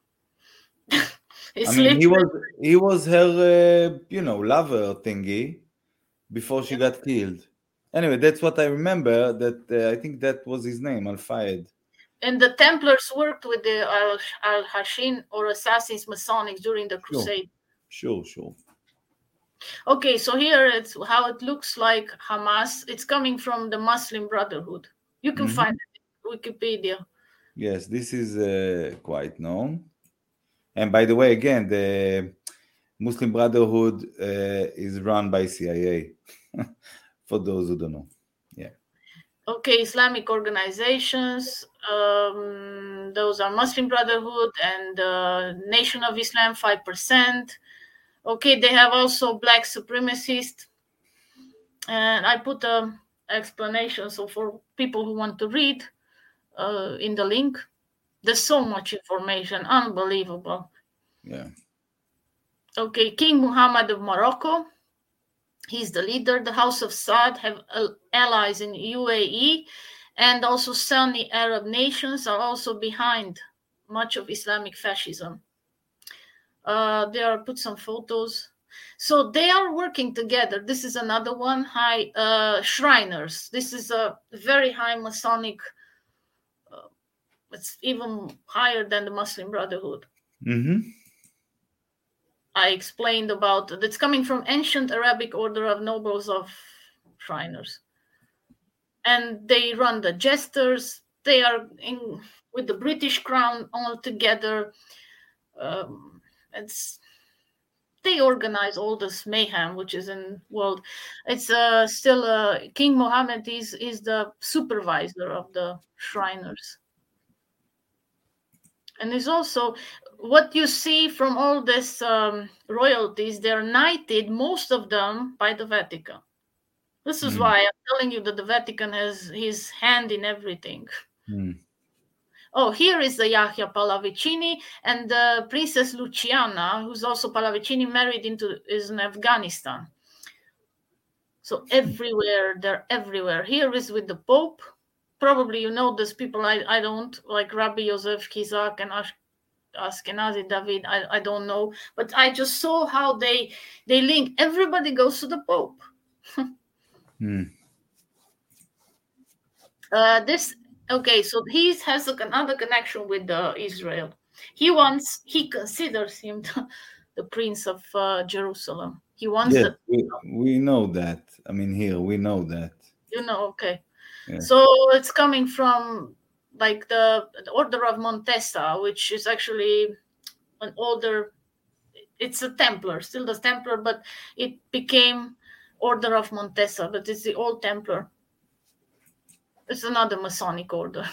I mean, he was he was her, uh, you know, lover thingy before she got killed. Anyway, that's what I remember. That uh, I think that was his name, Al Fayed. And the Templars worked with the Al, Al-Hashin or Assassins Masonics during the Crusade. Sure, sure. Okay, so here it's how it looks like Hamas. It's coming from the Muslim Brotherhood. You can mm-hmm. find it in Wikipedia. Yes, this is uh, quite known. And by the way, again, the Muslim Brotherhood uh, is run by C I A, for those who don't know. Yeah. Okay, Islamic organizations, um, those are Muslim Brotherhood and uh, Nation of Islam, five percent. Okay, they have also black supremacists. And I put an explanation, so for people who want to read uh, in the link. There's so much information, unbelievable. Yeah. Okay, King Muhammad of Morocco. He's the leader. The House of Saud have allies in U A E, and also Sunni Arab nations are also behind much of Islamic fascism. Uh, there are put some photos. So they are working together. This is another one, high uh, Shriners. This is a very high Masonic, uh, it's even higher than the Muslim Brotherhood. Mm-hmm. I explained about it's coming from ancient Arabic order of nobles of Shriners. And they run the jesters. They are in with the British crown all together. Um, it's they organize all this mayhem which is in world. It's uh, still uh, King Mohammed is is the supervisor of the Shriners. And there's also what you see from all this um, royalties, they're knighted, most of them, by the Vatican. This is mm. why I'm telling you that the Vatican has his hand in everything. Mm. Oh, here is the Yahya Pallavicini and the Princess Luciana, who's also Pallavicini, married into is in Afghanistan. So everywhere, they're everywhere. Here is with the Pope. Probably you know these people. I, I don't, like Rabbi Yosef Kizak and Ash, Ashkenazi David. I, I don't know. But I just saw how they they link. Everybody goes to the Pope. mm. uh, this, okay, so he has a, another connection with uh, Israel. He wants, he considers him the, the Prince of uh, Jerusalem. He wants yes, the, we, we know that. I mean, here, we know that. You know, okay. Yeah. So it's coming from like the, the Order of Montesa, which is actually an older, it's a Templar, still the Templar, but it became Order of Montesa, but it's the old Templar. It's another Masonic order.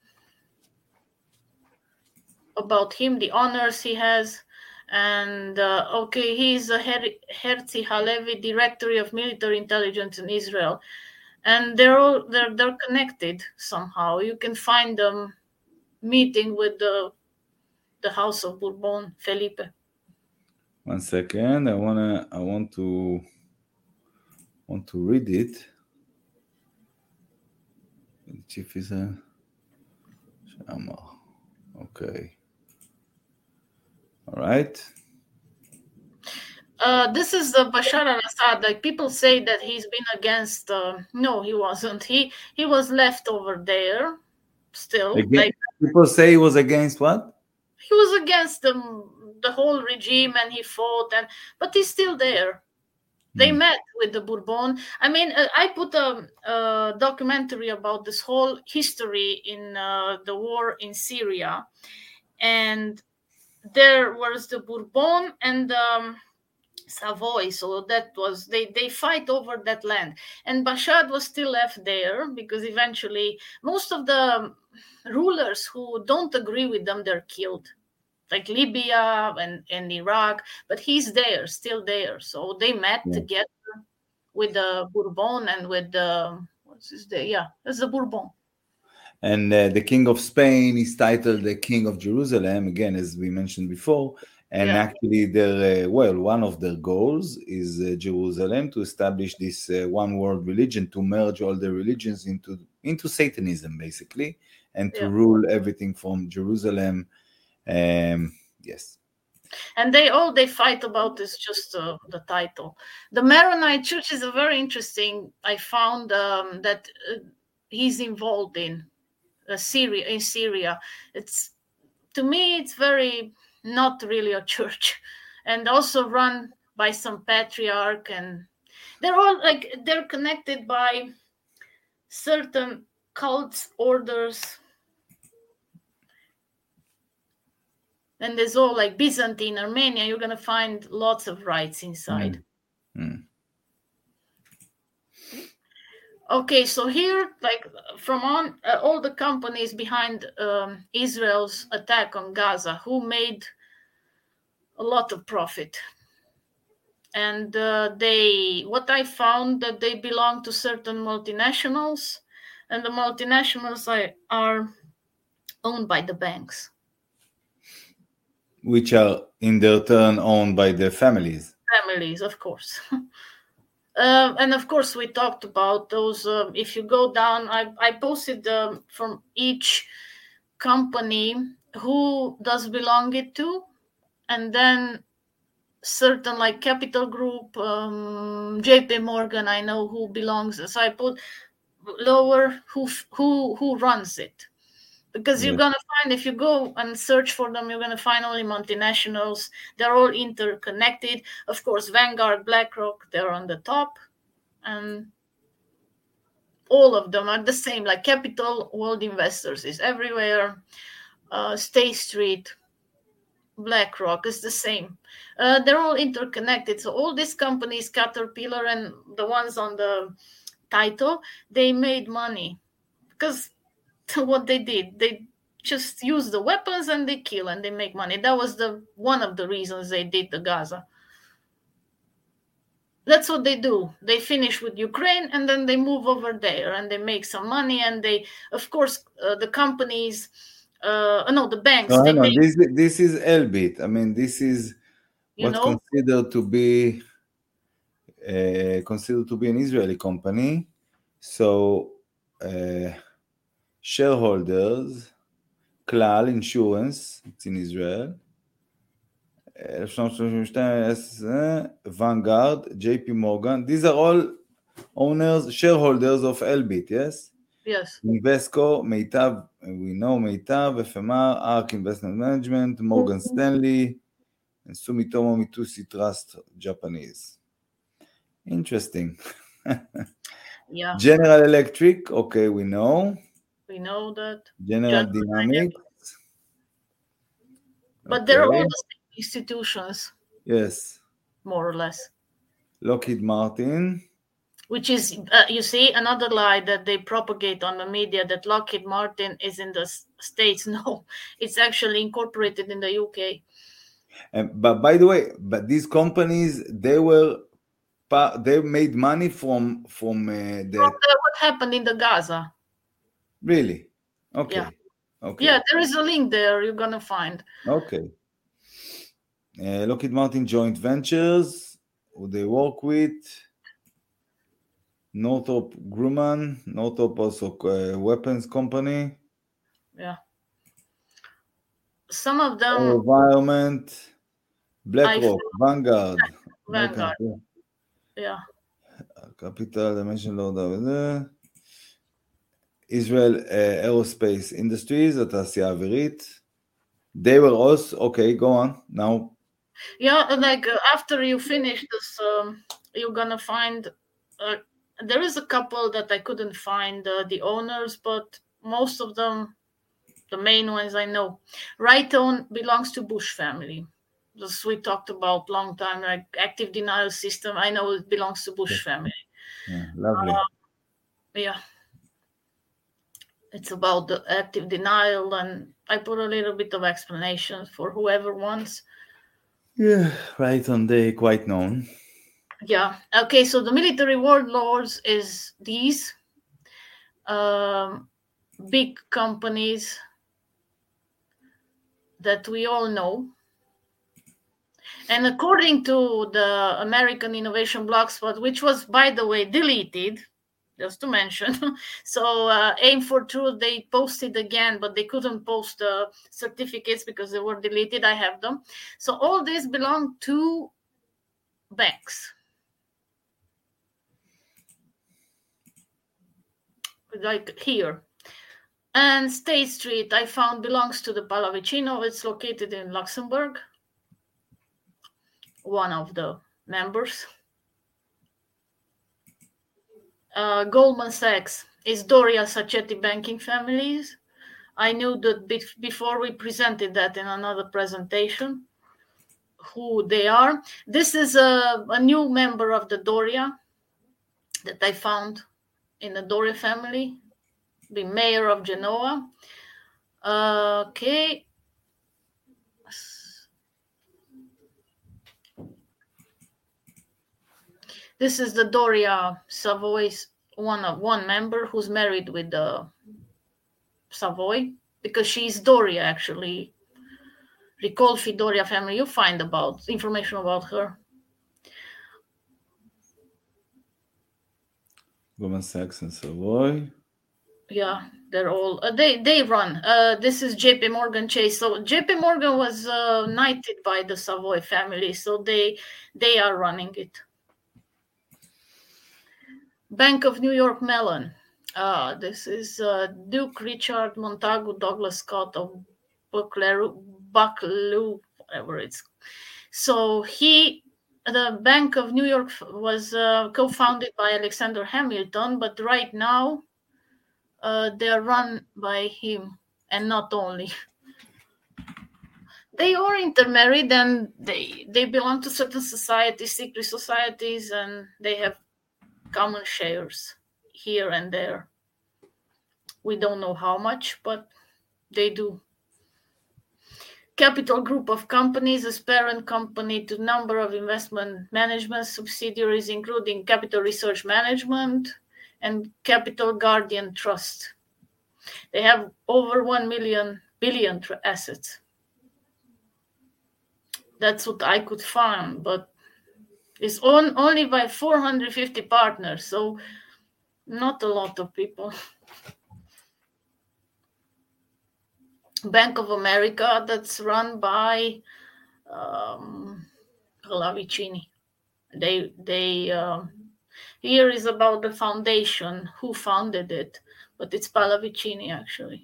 About him, the honors he has. And uh, okay, he's a Her- Herzi Halevi, Directory of Military Intelligence in Israel. And they're all they're they're connected somehow. You can find them meeting with the the House of Bourbon, Felipe. One second, I wanna I want to want to read it. Chief is a Shamar. Okay. All right. Uh, this is the Bashar al-Assad. Like people say that he's been against. Uh, no, he wasn't. He he was left over there. Still, Again, like people say he was against what? He was against the the whole regime, and he fought. And but he's still there. They mm. met with the Bourbon. I mean, uh, I put a, a documentary about this whole history in uh, the war in Syria, and there was the Bourbon and. Um, Savoy, so that was they they fight over that land, and Bashar was still left there because eventually most of the rulers who don't agree with them, they're killed, like Libya and, and Iraq, but he's there, still there. So they met yeah. together with the Bourbon and with the what's his name? Yeah, that's the Bourbon. And uh, the King of Spain is titled the King of Jerusalem, again, as we mentioned before. And yeah. actually, their uh, well, one of their goals is uh, Jerusalem, to establish this uh, one world religion, to merge all the religions into into Satanism, basically, and to yeah. rule everything from Jerusalem. Um, yes. And they all they fight about this, just uh, the title. The Maronite Church is a very interesting. I found um, that uh, he's involved in. uh, Syria in Syria. It's to me, it's very not really a church, and also run by some patriarch, and they're all like they're connected by certain cults, orders, and there's all like Byzantine, Armenia. You're gonna find lots of rites inside. Mm. Mm. Okay, so here, like from on uh, all the companies behind um, Israel's attack on Gaza, who made a lot of profit, and uh, they, what I found that they belong to certain multinationals, and the multinationals are, are owned by the banks, which are in their turn owned by the families. Families, of course. Uh, and of course, we talked about those. Uh, if you go down, I, I posted um, from each company who does belong it to, and then certain like Capital Group, um, J P Morgan. I know who belongs. So I put lower who who who runs it, because you're Yes. gonna find if you go and search for them, you're gonna find only multinationals. They're all interconnected. Of course, Vanguard, BlackRock, they're on the top, and all of them are the same. Like Capital World Investors is everywhere. Uh, State Street, BlackRock is the same. Uh, they're all interconnected. So all these companies, Caterpillar and the ones on the title, they made money because what they did, they just use the weapons and they kill and they make money. That was the one of the reasons they did the Gaza. That's what they do. They finish with Ukraine and then they move over there and they make some money. And they, of course, uh, the companies, uh, no, the banks. So they hang on, make, this this is Elbit. I mean, this is you what's know, considered to be uh, considered to be an Israeli company. So uh, shareholders, Klal Insurance, it's in Israel. Vanguard, J P Morgan. These are all owners, shareholders of Elbit, yes? yes. Invesco, Meitav, we know Meitav, F M R, ARK Investment Management, Morgan Stanley, and Sumitomo Mitsui Trust Japanese. Interesting. Yeah. General Electric, okay, we know. We know that. General General Dynamics. But okay. they're all the same institutions. Yes. More or less. Lockheed Martin. Which is, uh, you see, another lie that they propagate on the media that Lockheed Martin is in the States. No, it's actually incorporated in the U K. And, but by the way, but these companies, they were, they made money from from uh, the... From the, what happened in the Gaza. Really? Okay. Yeah. Okay. Yeah, there is a link there you're gonna find. Okay. Uh, Lockheed Martin joint ventures, who they work with. Northrop Grumman, Northrop also a weapons company. Yeah. Some of them. Environment, BlackRock, Vanguard. Vanguard. Yeah. Capital, Dimension Load. Israel uh, Aerospace Industries, התעשייה האווירית. They were also, okay, go on, now. Yeah, like uh, after you finish this, um, you're gonna find, uh, there is a couple that I couldn't find uh, the owners, but most of them, the main ones I know. Raytheon belongs to Bush family. This we talked about long time, like active denial system. I know it belongs to Bush family. Yeah, lovely. Uh, yeah. It's about the active denial, and I put a little bit of explanation for whoever wants. Yeah, Raytheon, they quite known. Yeah. Okay, so the military warlords is these um, big companies that we all know. And according to the American Innovation Blogspot, which was, by the way, deleted, just to mention. So uh, Aim for Truth, they posted again, but they couldn't post the uh, certificates because they were deleted. I have them. So all this belong to banks. Like here. And State Street, I found, belongs to the Pallavicino. It's located in Luxembourg. One of the members. Uh, Goldman Sachs is Doria Sacchetti banking families. I knew that be- before we presented that in another presentation, who they are. This is a, a new member of the Doria that I found in the Doria family, the mayor of Genoa. Uh, okay. This is the Doria Savoy's one of one member who's married with the Savoy, because she's Doria actually. Ricolfi Doria family. You find about information about her. Goldman Sachs and Savoy. Yeah, they're all uh, they they run. Uh, this is J P Morgan Chase. So J P Morgan was uh, knighted by the Savoy family, so they they are running it. Bank of New York Mellon. Uh, this is uh, Duke Richard Montagu Douglas Scott of Buccleuch, Buccleuch, whatever it's. So he, the Bank of New York was uh, co-founded by Alexander Hamilton, but right now uh, they are run by him, and not only. They are intermarried, and they they belong to certain societies, secret societies, and they have common shares here and there. We don't know how much, but they do. Capital Group of companies is parent company to number of investment management subsidiaries, including Capital Research Management and Capital Guardian Trust. They have over one million billion tr- assets. That's what I could find, but it's on, only by four hundred fifty partners, so not a lot of people. Bank of America, that's run by um, Pallavicini. They they uh, here is about the foundation, who founded it, but it's Pallavicini actually.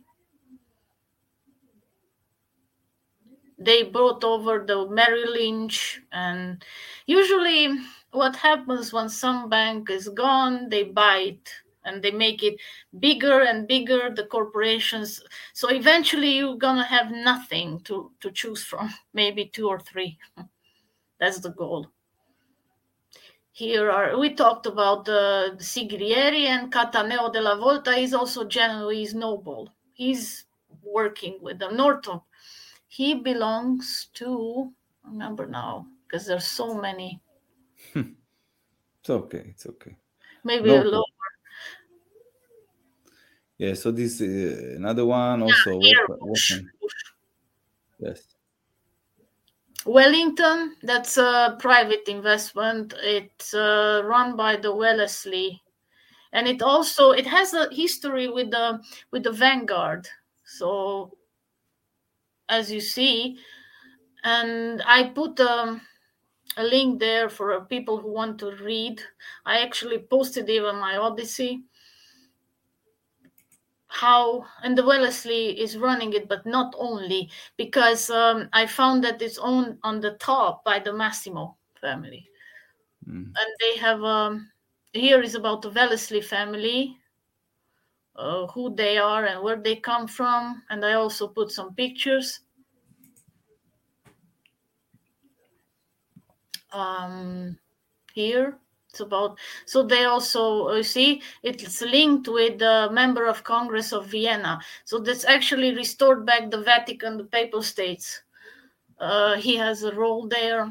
They brought over the Merrill Lynch, and usually what happens when some bank is gone, they buy it and they make it bigger and bigger, the corporations. So eventually you're gonna have nothing to, to choose from, maybe two or three. That's the goal. Here are, we talked about the uh, Sigrieri, and Cataneo della Volta is also Genoese noble. He's working with them. Norton, he belongs to, I remember now, because there's so many. It's okay, it's okay. Maybe no a lower. Yeah, so this uh, another one also. Yeah, here, Bush, Bush. Yes. Wellington, that's a private investment. It's uh, run by the Wellesley, and it also it has a history with the with the Vanguard. So as you see, and I put um, a link there for people who want to read. I actually posted it on my Odyssey. How, and the Wellesley is running it, but not only, because um, I found that it's owned on the top by the Massimo family. Mm. And they have, um, here is about the Wellesley family, uh, who they are and where they come from. And I also put some pictures. Um, here. It's about, so they also, you see, it's linked with the member of Congress of Vienna. So that's actually restored back the Vatican, the Papal States. Uh, he has a role there.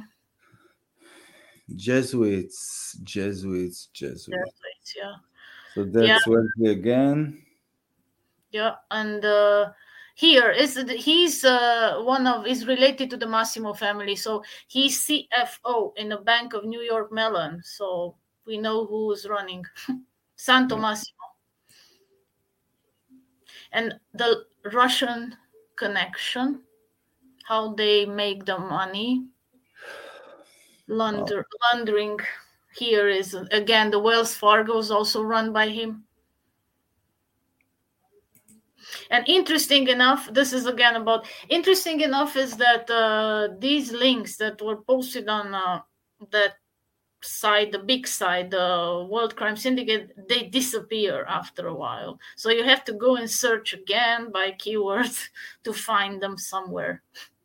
Jesuits, Jesuits, Jesuits. Jesuits, yeah. So that's yeah. Wellesley again. Yeah, and uh, here is he's uh, one of is related to the Massimo family, so he's C F O in the Bank of New York Mellon. So we know who's running. Santo Massimo. And the Russian connection, how they make the money, Launder, oh. laundering. Here is again the Wells Fargo is also run by him. And interesting enough, this is again about interesting enough is that uh, these links that were posted on uh, that side, the big side, the World Crime Syndicate, they disappear after a while. So you have to go and search again by keywords to find them somewhere.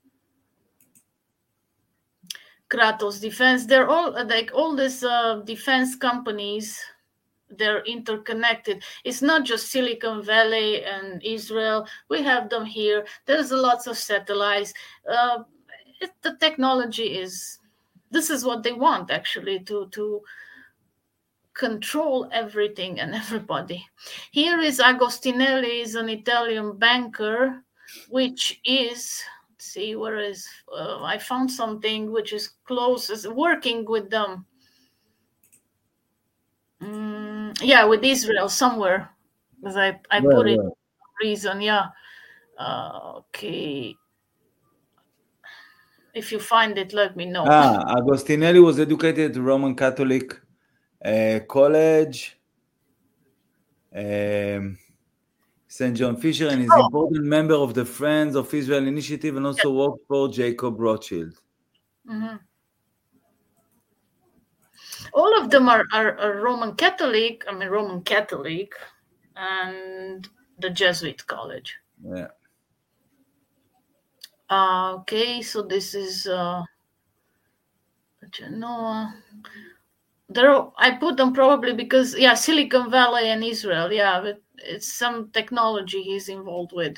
Kratos Defense, they're all like all these uh, defense companies. They're interconnected. It's not just Silicon Valley and Israel. We have them here. There's lots of satellites. Uh, it, the technology is, this is what they want actually, to, to control everything and everybody. Here is Agostinelli, is an Italian banker, which is, let's see, where is, uh, I found something which is close, is working with them. Mm, yeah, with Israel somewhere, because I, I Well, put it well. for a reason. Yeah. Uh, okay. If you find it, let me know. Ah, Agostinelli was educated at Roman Catholic uh, College, um, Saint John Fisher, and is an Oh. important member of the Friends of Israel Initiative, and also worked for Jacob Rothschild. Mm-hmm. All of them are, are, are Roman Catholic, I mean Roman Catholic, and the Jesuit College. Yeah. Uh, okay, so this is uh, Genoa. There, I put them probably because yeah, Silicon Valley and Israel. Yeah, but it's some technology he's involved with.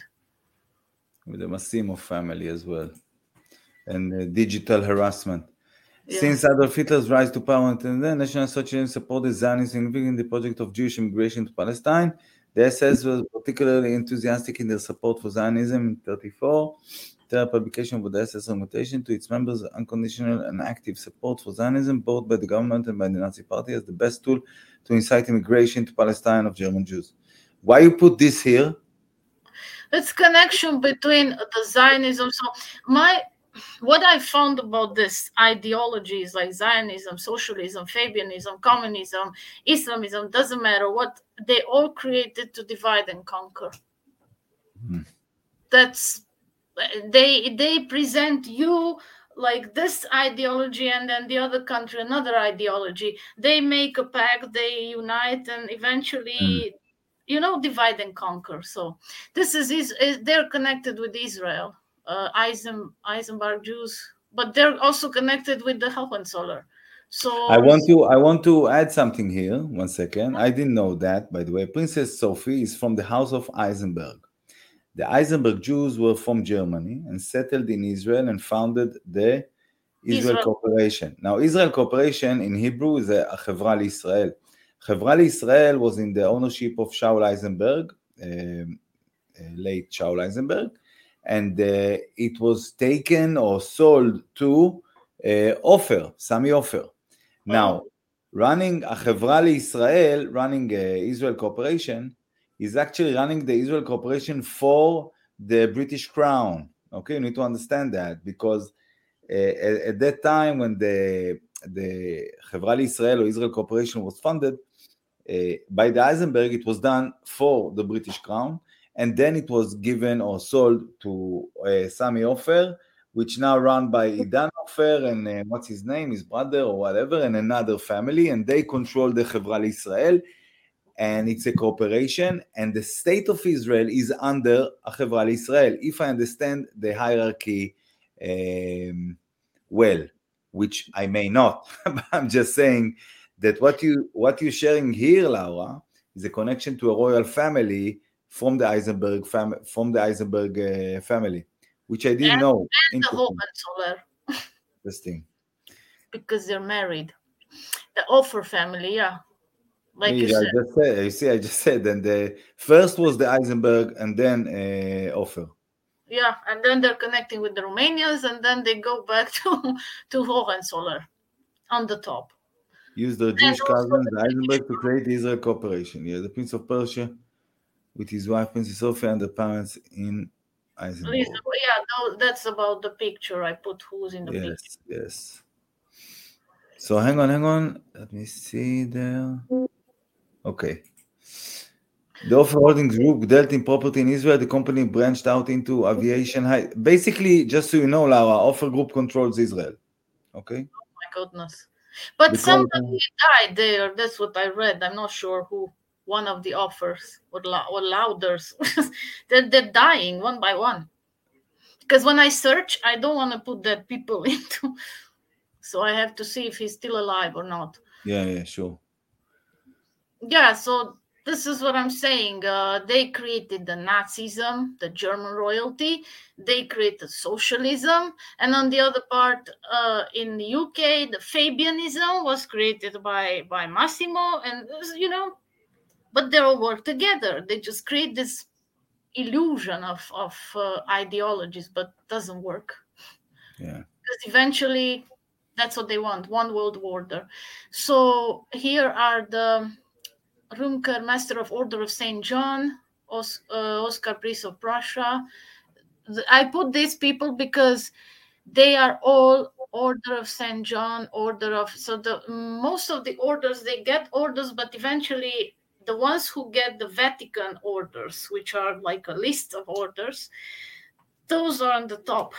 With the Massimo family as well, and uh, digital harassment. Yeah. Since Adolf Hitler's rise to power, and the National Socialism supported Zionism in the project of Jewish immigration to Palestine. The S S was particularly enthusiastic in their support for Zionism in thirty-four. The publication of the S S remutation to its members unconditional and active support for Zionism, both by the government and by the Nazi Party, as the best tool to incite immigration to Palestine of German Jews. Why you put this here? It's connection between the Zionism. So my what I found about this ideologies like Zionism, socialism, Fabianism, communism, Islamism, doesn't matter what, they all created to divide and conquer. Hmm. That's they they present you like this ideology, and then the other country another ideology. They make a pact, they unite, and eventually Hmm. you know, divide and conquer. So this is, is, is they're connected with Israel, uh, Eisen, Eisenberg Jews, but they're also connected with the Hohenzollern. So I want to I want to add something here. One second. I didn't know that, by the way. Princess Sophie is from the House of Eisenberg. The Eisenberg Jews were from Germany and settled in Israel and founded the Israel, Israel. Corporation. Now, Israel Corporation in Hebrew is a Chevra L'Israel. Chevra L'Israel was in the ownership of Shaul Eisenberg, um, uh, late Shaul Eisenberg, and uh, it was taken or sold to uh, Ofer, Sami Ofer. Now, running a Chevra L'Israel, running a Israel Corporation, is actually running the Israel Corporation for the British Crown. Okay, you need to understand that, because uh, at, at that time when the the Chevra L'Israel or Israel Corporation was funded uh, by the Eisenberg, it was done for the British Crown, and then it was given or sold to uh, Sami Ofer, which now run by Idan Ofer and uh, what's his name, his brother or whatever, and another family, and they control the Chevra L'Israel, and it's a corporation, and the state of Israel is under a Chevra L'Israel, if I understand the hierarchy um, well, which I may not, but I'm just saying that what you what you're sharing here, Laura, is a connection to a royal family from the Eisenberg fam- from the Eisenberg uh, family, which I didn't and, know. and the Hohenzollern. Interesting. Because they're married. The Ofer family, yeah. Like yeah, you I said. just said, you see, I just said, and the first was the Eisenberg, and then uh, Ofer. Yeah, and then they're connecting with the Romanians, and then they go back to to Hohenzollern on the top. Use their Jewish cousins, the Eisenberg, to create the Israel Corporation. Yeah, the Prince of Persia, with his wife Princess Sophia, and the parents in Eisenberg. Yeah, no, that's about the picture. I put who's in the yes, picture. Yes, yes. So hang on, hang on. Let me see there. Okay. The Offer Holdings Group dealt in property in Israel. The company branched out into aviation. High. Basically, just so you know, Laura, Offer Group controls Israel. Okay. Oh my goodness! But Because, somebody died there. That's what I read. I'm not sure who. One of the offers or, or Louders. they're, they're dying one by one. Because when I search, I don't want to put dead people into. So I have to see if he's still alive or not. Yeah, yeah, sure. Yeah, so this is what I'm saying. Uh, they created the Nazism, the German royalty. They created socialism. And on the other part, uh, in the U K, the Fabianism was created by, by Massimo. And, you know, but they all work together. They just create this illusion of, of uh, ideologies, but doesn't work. Yeah. Because eventually that's what they want, one world order. So here are the Rumker, Master of Order of Saint John, Os, uh, Oscar Priest of Prussia. I put these people because they are all Order of Saint John, Order of, so the most of the orders, they get orders, but eventually the ones who get the Vatican orders, which are like a list of orders, those are on the top.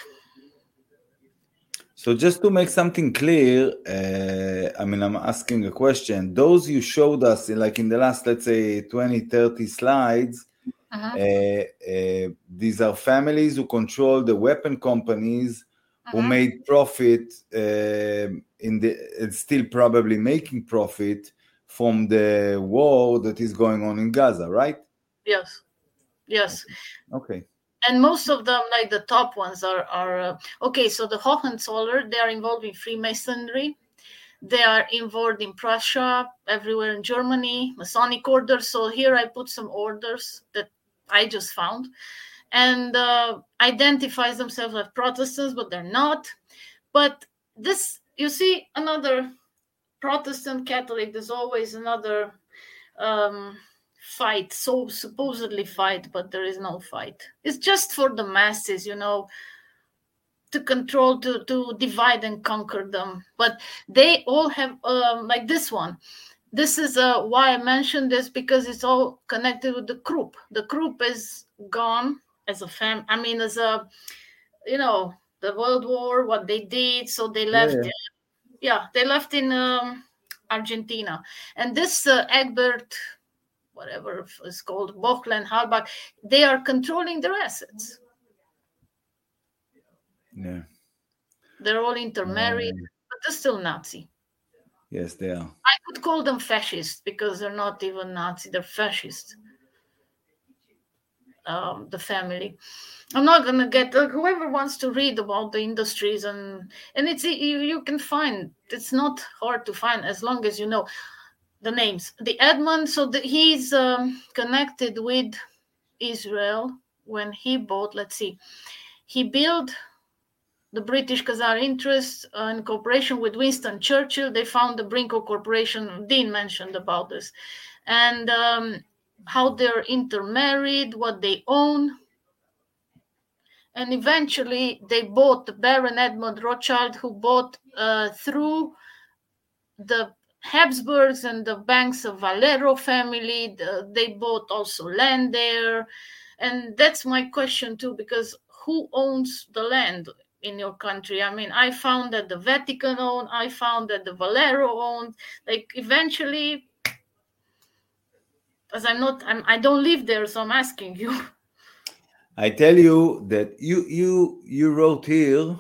So just to make something clear, uh, I mean, I'm asking a question. Those you showed us, in, like in the last, let's say, twenty, thirty slides, uh-huh. uh, uh, these are families who control the weapon companies, uh-huh. who made profit uh, in the, and still probably making profit from the war that is going on in Gaza, right? Yes. Yes. Okay. okay. And most of them, like the top ones, are are uh, okay. So the Hohenzoller, they are involved in Freemasonry. They are involved in Prussia, everywhere in Germany, Masonic orders. So here I put some orders that I just found, and uh, identifies themselves as Protestants, but they're not. But this, you see, another Protestant Catholic. There's always another. Um, fight, so supposedly fight, but there is no fight. It's just for the masses, you know, to control, to to divide and conquer them. But they all have, um, like this one. This is uh, why I mentioned this, because it's all connected with the Krupp. The Krupp is gone as a fam. I mean, as a, you know, the World War, what they did. So they left. Yeah, yeah. yeah they left in um, Argentina, and this uh, Egbert, whatever it's called, Bochlen, Halbach, they are controlling their assets. Yeah. They're all intermarried, um, but they're still Nazi. Yes, they are. I could call them fascist because they're not even Nazi, they're fascist. Um, the family. I'm not gonna get uh, whoever wants to read about the industries, and and it's you, you can find, it's not hard to find as long as you know the names. The Edmund, so the, he's um, connected with Israel when he bought, let's see, he built the British Khazar interest uh, in cooperation with Winston Churchill. They found the Brinko Corporation. Dean mentioned about this. And um, how they're intermarried, what they own. And eventually they bought the Baron Edmund Rothschild, who bought uh, through the Habsburgs and the banks of Valero family. The, they bought also land there. And that's my question too, because who owns the land in your country? I mean, I found that the Vatican owned, I found that the Valero owned. Like eventually, as I'm not, I'm, I don't live there, so I'm asking you. I tell you that you you you wrote here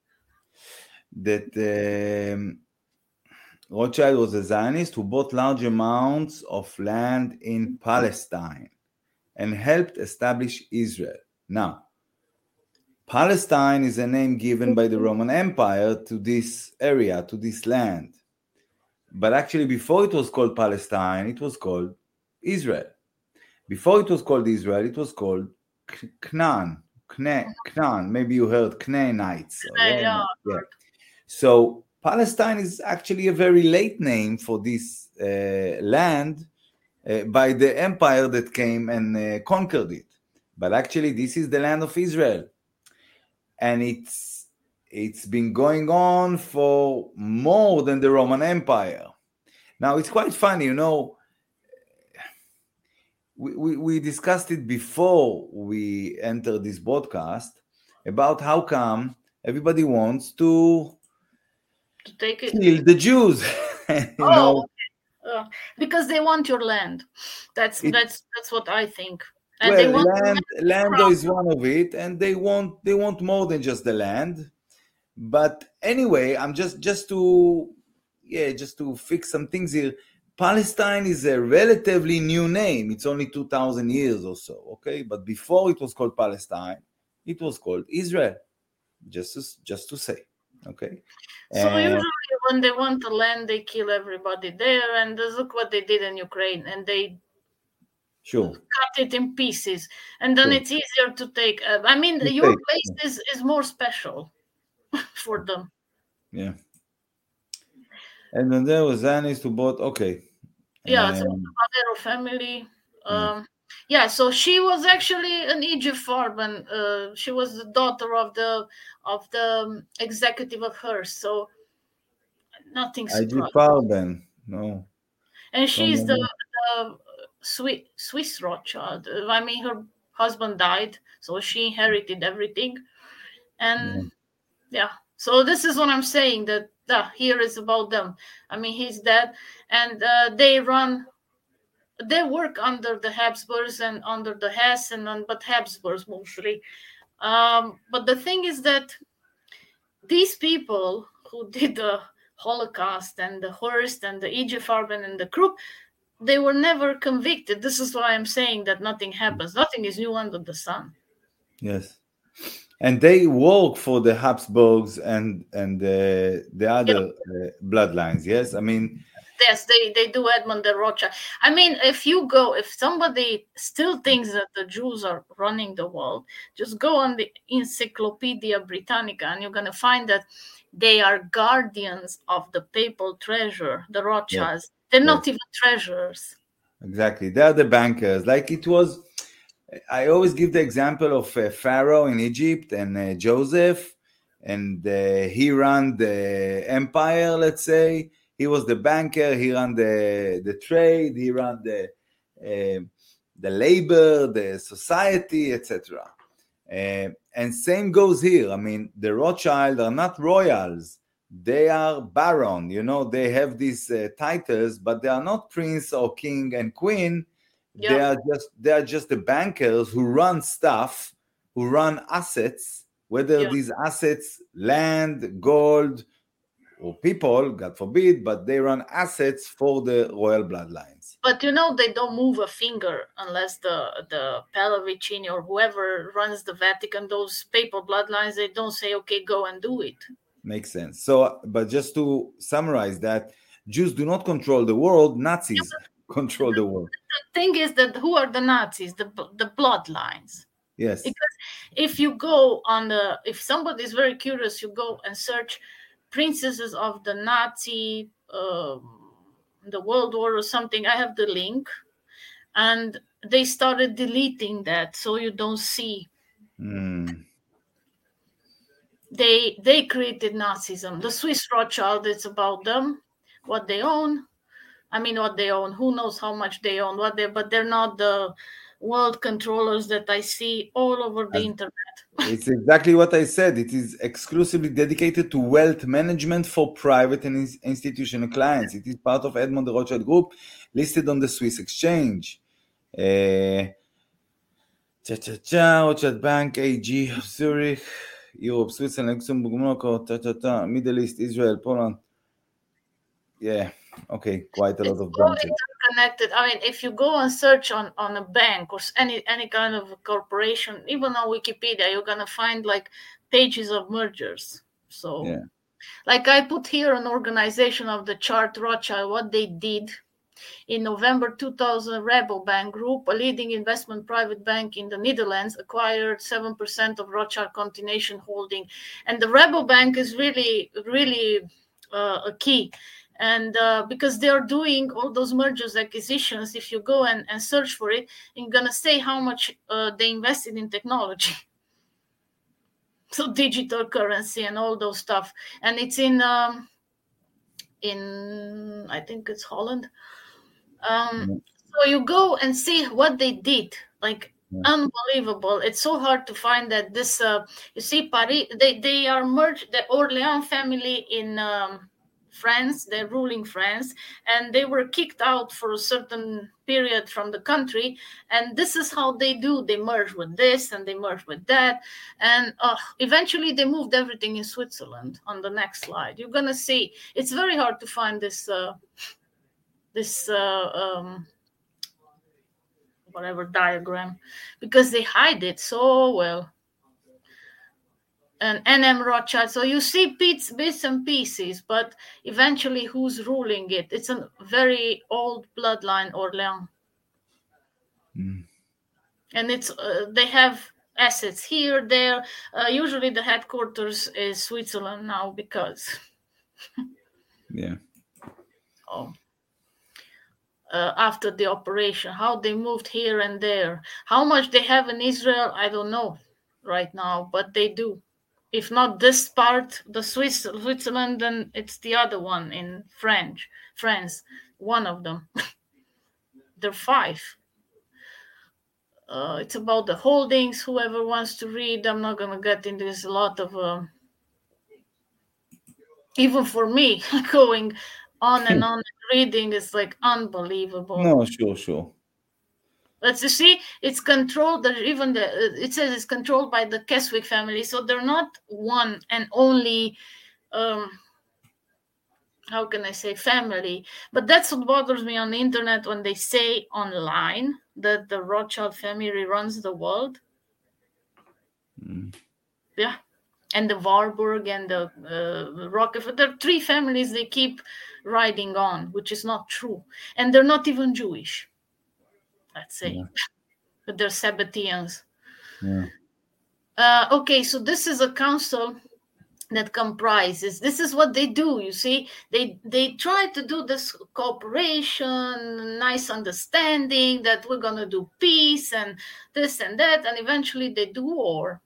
that um, Rothschild was a Zionist who bought large amounts of land in Palestine and helped establish Israel. Now, Palestine is a name given by the Roman Empire to this area, to this land. But actually, before it was called Palestine, it was called Israel. Before it was called Israel, it was called Canaan. Canaan. Maybe you heard Canaanites. Yeah, yeah. Yeah. So Palestine is actually a very late name for this uh, land uh, by the empire that came and uh, conquered it. But actually, this is the land of Israel. And it's it's been going on for more than the Roman Empire. Now, it's quite funny, you know, we, we, we discussed it before we entered this broadcast about how come everybody wants to, to take it. kill the Jews. you oh, know, okay. uh, because they want your land. That's it, that's that's what I think. And well, they want land land from, is one of it, and they want they want more than just the land. But anyway, I'm just just to yeah, just to fix some things here. Palestine is a relatively new name. It's only two thousand years or so, okay? But before it was called Palestine, it was called Israel, just to, just to say, okay? So And usually when they want the land, they kill everybody there. And look what they did in Ukraine. And they sure, cut it in pieces. And then sure. it's easier to take. Uh, I mean, To your take, place is, is more special for them. yeah. And then there was Zionist who bought, okay. Yeah, so Um, Valero family. yeah. Um, yeah, so she was actually an Egypt Farben. Uh, she was the daughter of the of the um, executive of hers. So nothing I G surprising. Farben, no. And she's the, Someone- the Swiss, Swiss Rothschild. I mean, her husband died, so she inherited everything. And yeah, so this is what I'm saying, that uh, here is about them. I mean, he's dead, and uh, they run, they work under the Habsburgs and under the Hesse, and on, but Habsburgs mostly. Um, but the thing is that these people who did the Holocaust and the Horst and the Egypt Farben and the Krupp, they were never convicted. This is why I'm saying that nothing happens. Nothing is new under the sun. Yes. And they work for the Habsburgs and and uh, the other uh, bloodlines. Yes, I mean, Yes, they, they do Edmund de Rothschild. I mean, if you go, if somebody still thinks that the Jews are running the world, just go on the Encyclopedia Britannica and you're going to find that they are guardians of the papal treasure, the Rothschilds. Yes. They're Yes. not even treasurers. Exactly, they are the bankers. Like it was, I always give the example of uh, Pharaoh in Egypt and uh, Joseph, and uh, he ran the empire. Let's say he was the banker. He ran the the trade. He ran the uh, the labor, the society, et cetera. Uh, and same goes here. I mean, the Rothschild are not royals. They are baron. You know, they have these uh, titles, but they are not prince or king and queen. Yeah. They are just they are just the bankers who run stuff, who run assets, whether Yeah. these assets, land, gold, or people, God forbid, but they run assets for the royal bloodlines. But you know, they don't move a finger unless the the Pallavicini or whoever runs the Vatican, those papal bloodlines, they don't say, okay, go and do it. Makes sense. So, but just to summarize that, Jews do not control the world, Nazis control the world. The thing is that who are the Nazis? The the bloodlines. Yes. Because if you go on the, if somebody is very curious, you go and search princesses of the Nazi, uh, the World War or something. I have the link, and they started deleting that so you don't see. Mm. They they created Nazism. The Swiss Rothschild, it's about them, what they own. I mean, what they own. Who knows how much they own? What they, but they're not the world controllers that I see all over the As, internet. It's exactly what I said. It is exclusively dedicated to wealth management for private and institutional clients. It is part of Edmond de Rothschild Group, listed on the Swiss exchange. Uh, cha cha cha, Rothschild Bank, A G of Zurich, Europe, Switzerland, Luxembourg, Monaco, ta ta ta, Middle East, Israel, Poland. Yeah, okay, quite a lot It's of all branches. interconnected. I mean, if you go and search on, on a bank or any any kind of a corporation, even on Wikipedia, you're gonna find like pages of mergers. So, Yeah. like I put here an organization of the chart Rothschild, what they did. In November two thousand, Rabobank Group, a leading investment private bank in the Netherlands, acquired seven percent of Rothschild Continuation Holding. And the Rabobank is really, really uh, a key. And uh, because they're doing all those mergers, acquisitions, if you go and, and search for it, you're going to say how much uh, they invested in technology. So digital currency and all those stuff. And it's in, um, in I think it's Holland. Um, Yeah. So you go and see what they did, like yeah. Unbelievable. It's so hard to find that this, uh, you see, Paris, they, they are merged, the Orléans family in um, France, they're ruling France, and they were kicked out for a certain period from the country. And this is how they do. They merge with this and they merge with that. And uh, eventually they moved everything in Switzerland. On the next slide, you're going to see, it's very hard to find this, uh, this, uh, um, whatever diagram, because they hide it so well. And N M Rothschild, so you see bits, bits and pieces, but eventually who's ruling it? It's a very old bloodline, Orléans. Mm. And it's uh, they have assets here, there. Uh, usually the headquarters is Switzerland now because... yeah. Oh. Uh, after the operation, how they moved here and there. How much they have in Israel, I don't know right now, but they do. If not this part, the Swiss, Switzerland, then it's the other one in French, France, one of them. There are five. Uh, it's about the holdings, whoever wants to read. I'm not going to get into this. A lot of, uh, even for me, going on and on and reading is like unbelievable. No, sure, sure. Let's see, it's controlled. Even the it says it's controlled by the Keswick family, so they're not one and only. Um, how can I say family? But that's what bothers me on the internet when they say online that the Rothschild family runs the world. Mm. Yeah. And the Warburg and the uh, Rockefeller, there are three families they keep riding on, which is not true. And they're not even Jewish, let's say. Yeah. But they're Sabbateans. Yeah. Uh, okay, so this is a council that comprises, this is what they do, you see. They, they try to do this cooperation, nice understanding that we're going to do peace and this and that, and eventually they do war.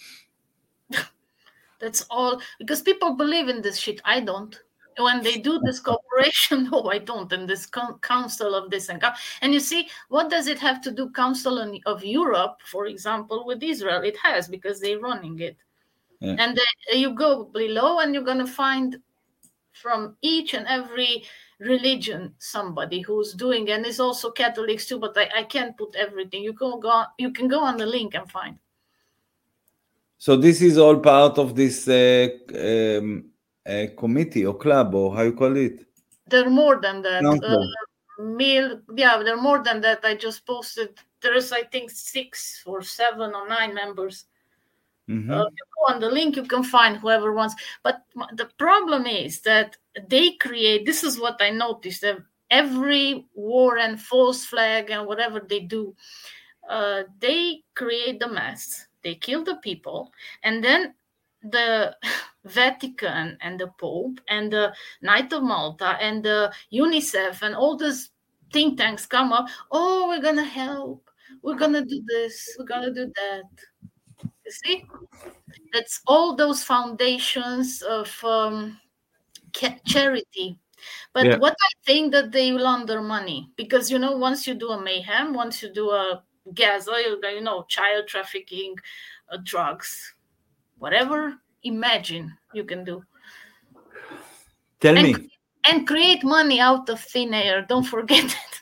That's all, because people believe in this shit. I don't. When they do this cooperation, no, I don't. And this con- council of this and co- and you see, what does it have to do? Council of Europe, for example, with Israel, it has, because they're running it. Yeah. And then you go below, and you're gonna find from each and every religion somebody who's doing, and it's also Catholics too. But I, I can't put everything. You can go. You can go on the link and find. So this is all part of this uh, um, uh, committee or club, or how you call it? There are more than that. Uh, meal, yeah, there are more than that. I just posted. There's, I think, six or seven or nine members. Mm-hmm. Uh, you go on the link, you can find whoever wants. But the problem is that they create. This is what I noticed. That every war and false flag and whatever they do, uh, they create the mess. They kill the people, and then the Vatican and the Pope and the Knight of Malta and the UNICEF and all these think tanks come up. Oh, we're going to help. We're going to do this. We're going to do that. You see? That's all those foundations of um, charity. But yeah. What I think that they launder money, because, you know, once you do a mayhem, once you do a gas oil, you know, child trafficking, uh, drugs, whatever, imagine you can do. Tell and, me. And create money out of thin air. Don't forget it.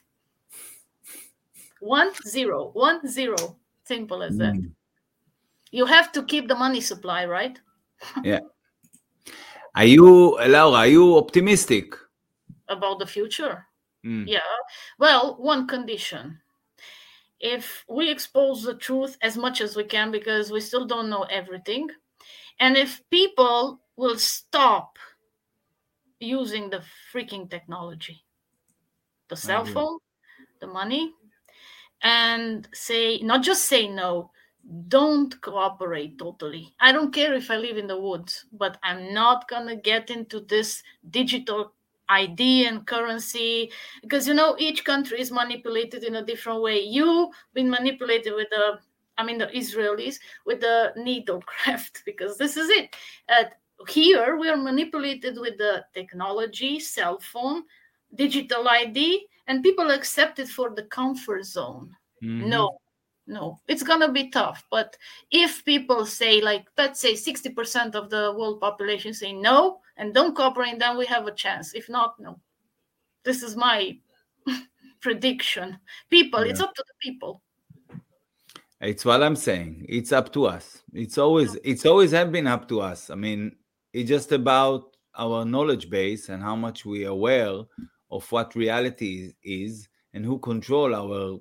One, zero. One, zero. Simple as mm. that. You have to keep the money supply, right? Yeah. Are you, Laura, are you optimistic? About the future? Mm. Yeah. Well, one condition. If we expose the truth as much as we can, because we still don't know everything, and if people will stop using the freaking technology, the cell mm-hmm. phone, the money, and say, not just say no, don't cooperate totally. I don't care if I live in the woods, but I'm not going to get into this digital I D and currency, because, you know, each country is manipulated in a different way. You've been manipulated with the, I mean, the Israelis with the needlecraft, because this is it. Uh, here, we are manipulated with the technology, cell phone, digital I D, and people accept it for the comfort zone. Mm-hmm. No, no, it's gonna be tough. But if people say, like, let's say sixty percent of the world population say no and don't cooperate, then we have a chance. If not, no. This is my prediction. People, yeah. It's up to the people. It's what I'm saying. It's up to us. It's always, it's always have been up to us. I mean, it's just about our knowledge base and how much we are aware of what reality is and who control our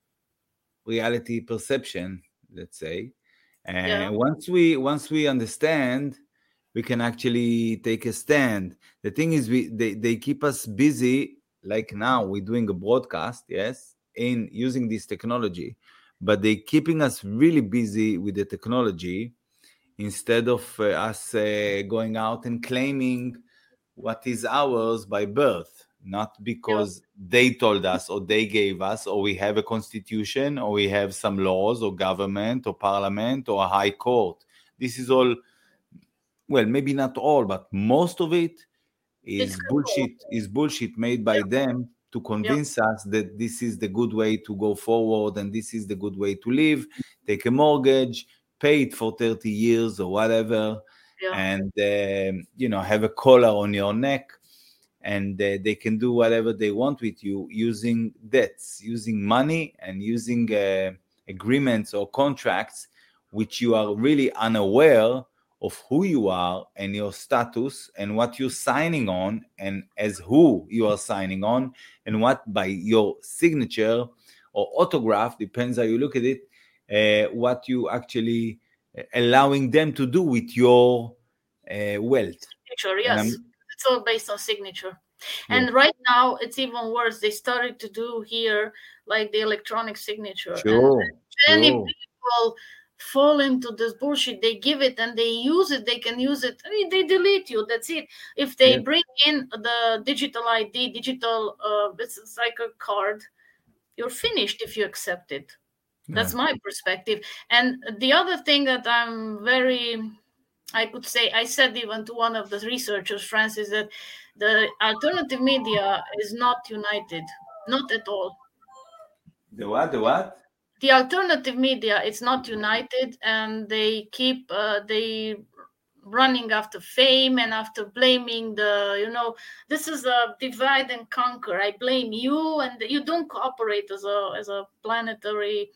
reality perception, let's say. And yeah. once we once we understand, we can actually take a stand. The thing is, we they, they keep us busy. Like now, we're doing a broadcast, yes, in using this technology, but they're keeping us really busy with the technology instead of uh, us uh, going out and claiming what is ours by birth, not because yeah. they told us or they gave us, or we have a constitution, or we have some laws or government or parliament or a high court. This is all, well, maybe not all, but most of it is it's bullshit, cool. is bullshit made by yeah. them to convince yeah. us that this is the good way to go forward and this is the good way to live. Take a mortgage, pay it for thirty years or whatever, yeah. and, uh, you know, have a collar on your neck, and uh, they can do whatever they want with you using debts, using money, and using uh, agreements or contracts, which you are really unaware of who you are and your status and what you're signing on, and as who you are signing on, and what by your signature or autograph, depends how you look at it, uh, what you actually allowing them to do with your uh, wealth. Signature, yes. It's all based on signature. And yeah. right now, it's even worse. They started to do here, like the electronic signature. Sure. And many sure. people fall into this bullshit. They give it and they use it. They can use it. I mean, they delete you. That's it. If they yeah. bring in the digital I D, digital, uh, it's, it's like a card, you're finished if you accept it. Yeah. That's my perspective. And the other thing that I'm very, I could say, I said even to one of the researchers, Francis, that the alternative media is not united, not at all. The what? The what? The alternative media is not united, and they keep uh, they running after fame and after blaming the, you know, this is a divide and conquer. I blame you, and you don't cooperate as a as a planetary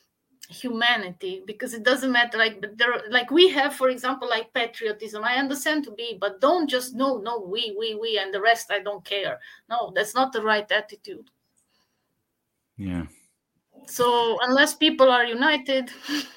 humanity, because it doesn't matter. Like, but there, like we have, for example, like patriotism. I understand to be, but don't just no, no, we, we, we, and the rest I don't care. No, that's not the right attitude. Yeah. So unless people are united.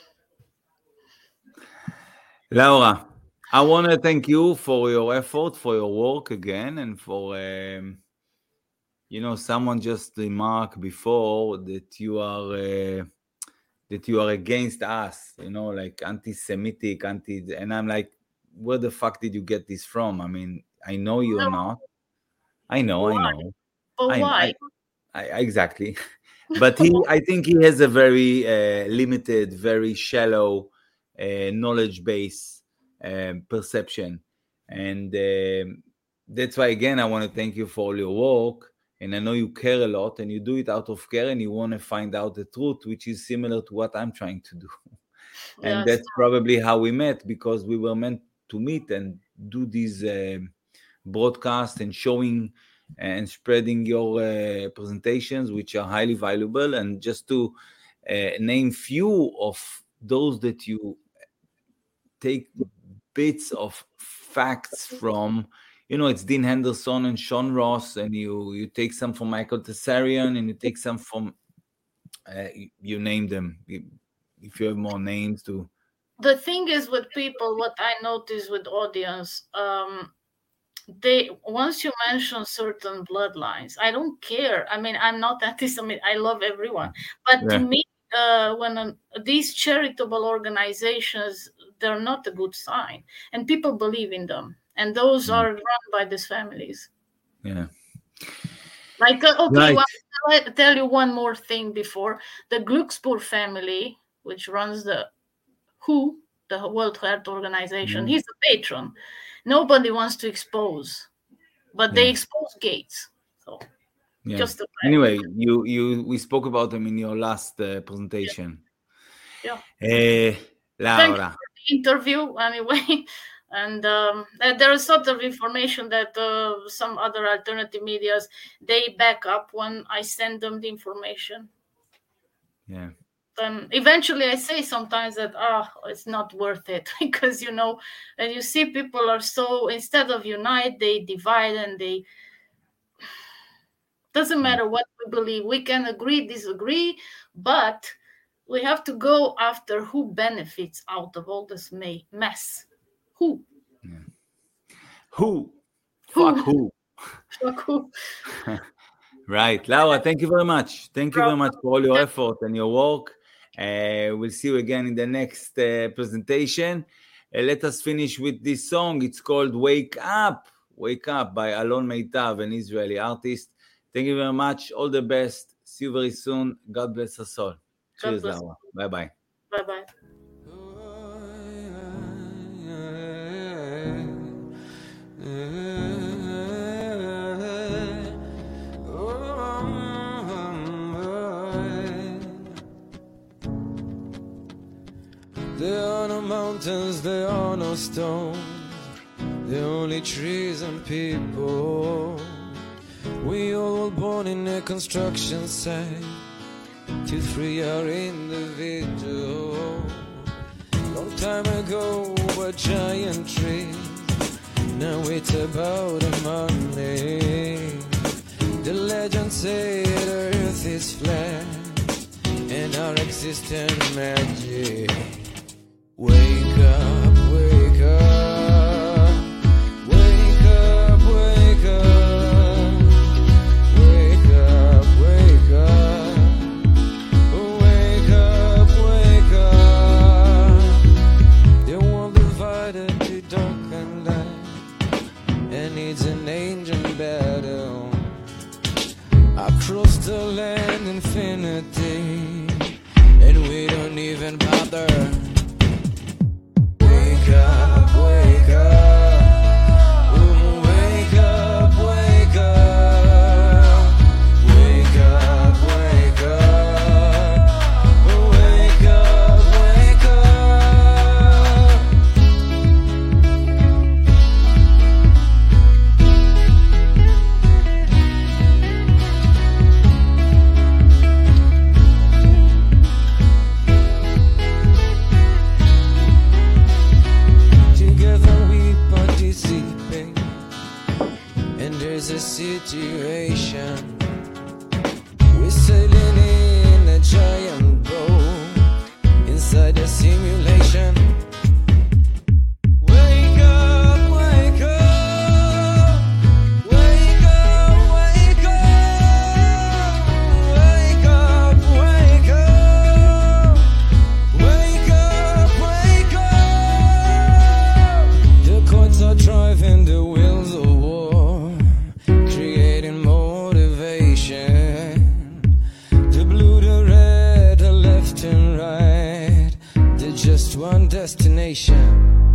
Laura, I want to thank you for your effort, for your work again, and for, um, you know, someone just remarked before that you are uh, that you are against us, you know, like anti-Semitic, anti, and I'm like, where the fuck did you get this from? I mean, I know you're no. not. I know, why? I know. But I, why? I, I, exactly. But he, I think he has a very uh, limited, very shallow uh, knowledge base um, perception. And um, that's why, again, I want to thank you for all your work. And I know you care a lot, and you do it out of care, and you want to find out the truth, which is similar to what I'm trying to do. And yes. that's probably how we met, because we were meant to meet and do these uh, broadcasts and showing and spreading your uh, presentations, which are highly valuable. And just to uh, name few of those that you take bits of facts from, you know, it's Dean Henderson and Sean Ross, and you you take some from Michael Tessarian, and you take some from, uh, you, you name them. If you have more names to. The thing is with people, what I notice with audience, um, they once you mention certain bloodlines, I don't care. I mean, I'm not anti-Semitic. I love everyone, but yeah. to me, uh, when um, these charitable organizations, they're not a good sign, and people believe in them. And those are run by these families. Yeah. Like, uh, okay, right. well, I'll tell you one more thing before. The Glücksburg family, which runs the W H O, the World Health Organization, mm. he's a patron. Nobody wants to expose, but yeah. they expose Gates. So Yeah. Just the anyway, you you we spoke about them in your last uh, presentation. Yeah. yeah. Uh, Laura. Thank you for the interview anyway. And um, there is sort of information that uh, some other alternative medias, they back up when I send them the information. Yeah. Um, eventually I say sometimes that, ah, oh, it's not worth it, because, you know, and you see people are so, instead of unite, they divide, and they, doesn't matter what we believe. We can agree, disagree, but we have to go after who benefits out of all this mess. Who? Yeah. Who? Who? Fuck who? Fuck who? Right. Laura, thank you very much. Thank you very much for all your effort and your work. Uh, we'll see you again in the next uh, presentation. Uh, let us finish with this song. It's called Wake Up. Wake Up by Alon Meitav, an Israeli artist. Thank you very much. All the best. See you very soon. God bless us all. Cheers, Laura. Bye-bye. Bye-bye. There are no mountains, there are no stones, there are only trees and people. We all were born in a construction site to free our individual. Long time ago were giant trees, now it's about the money. The legends say the earth is flat and our existence magic. Wake up, wake up, wake up, wake up, wake up, wake up, wake up, wake up. The world divided to dark and light, and it's an ancient battle across the land infinity, and we don't even bother. Wake up, wake up, Ooh, wake up, wake up, wake up, wake up, wake up, wake up. There's a situation, we're sailing in a giant boat inside a simulation. Wake up, wake up, wake up, wake up, wake up, wake up, wake up, wake up. The courts are driving the wheels of war, creating motivation. The blue, the red, the left and right, there's just one destination.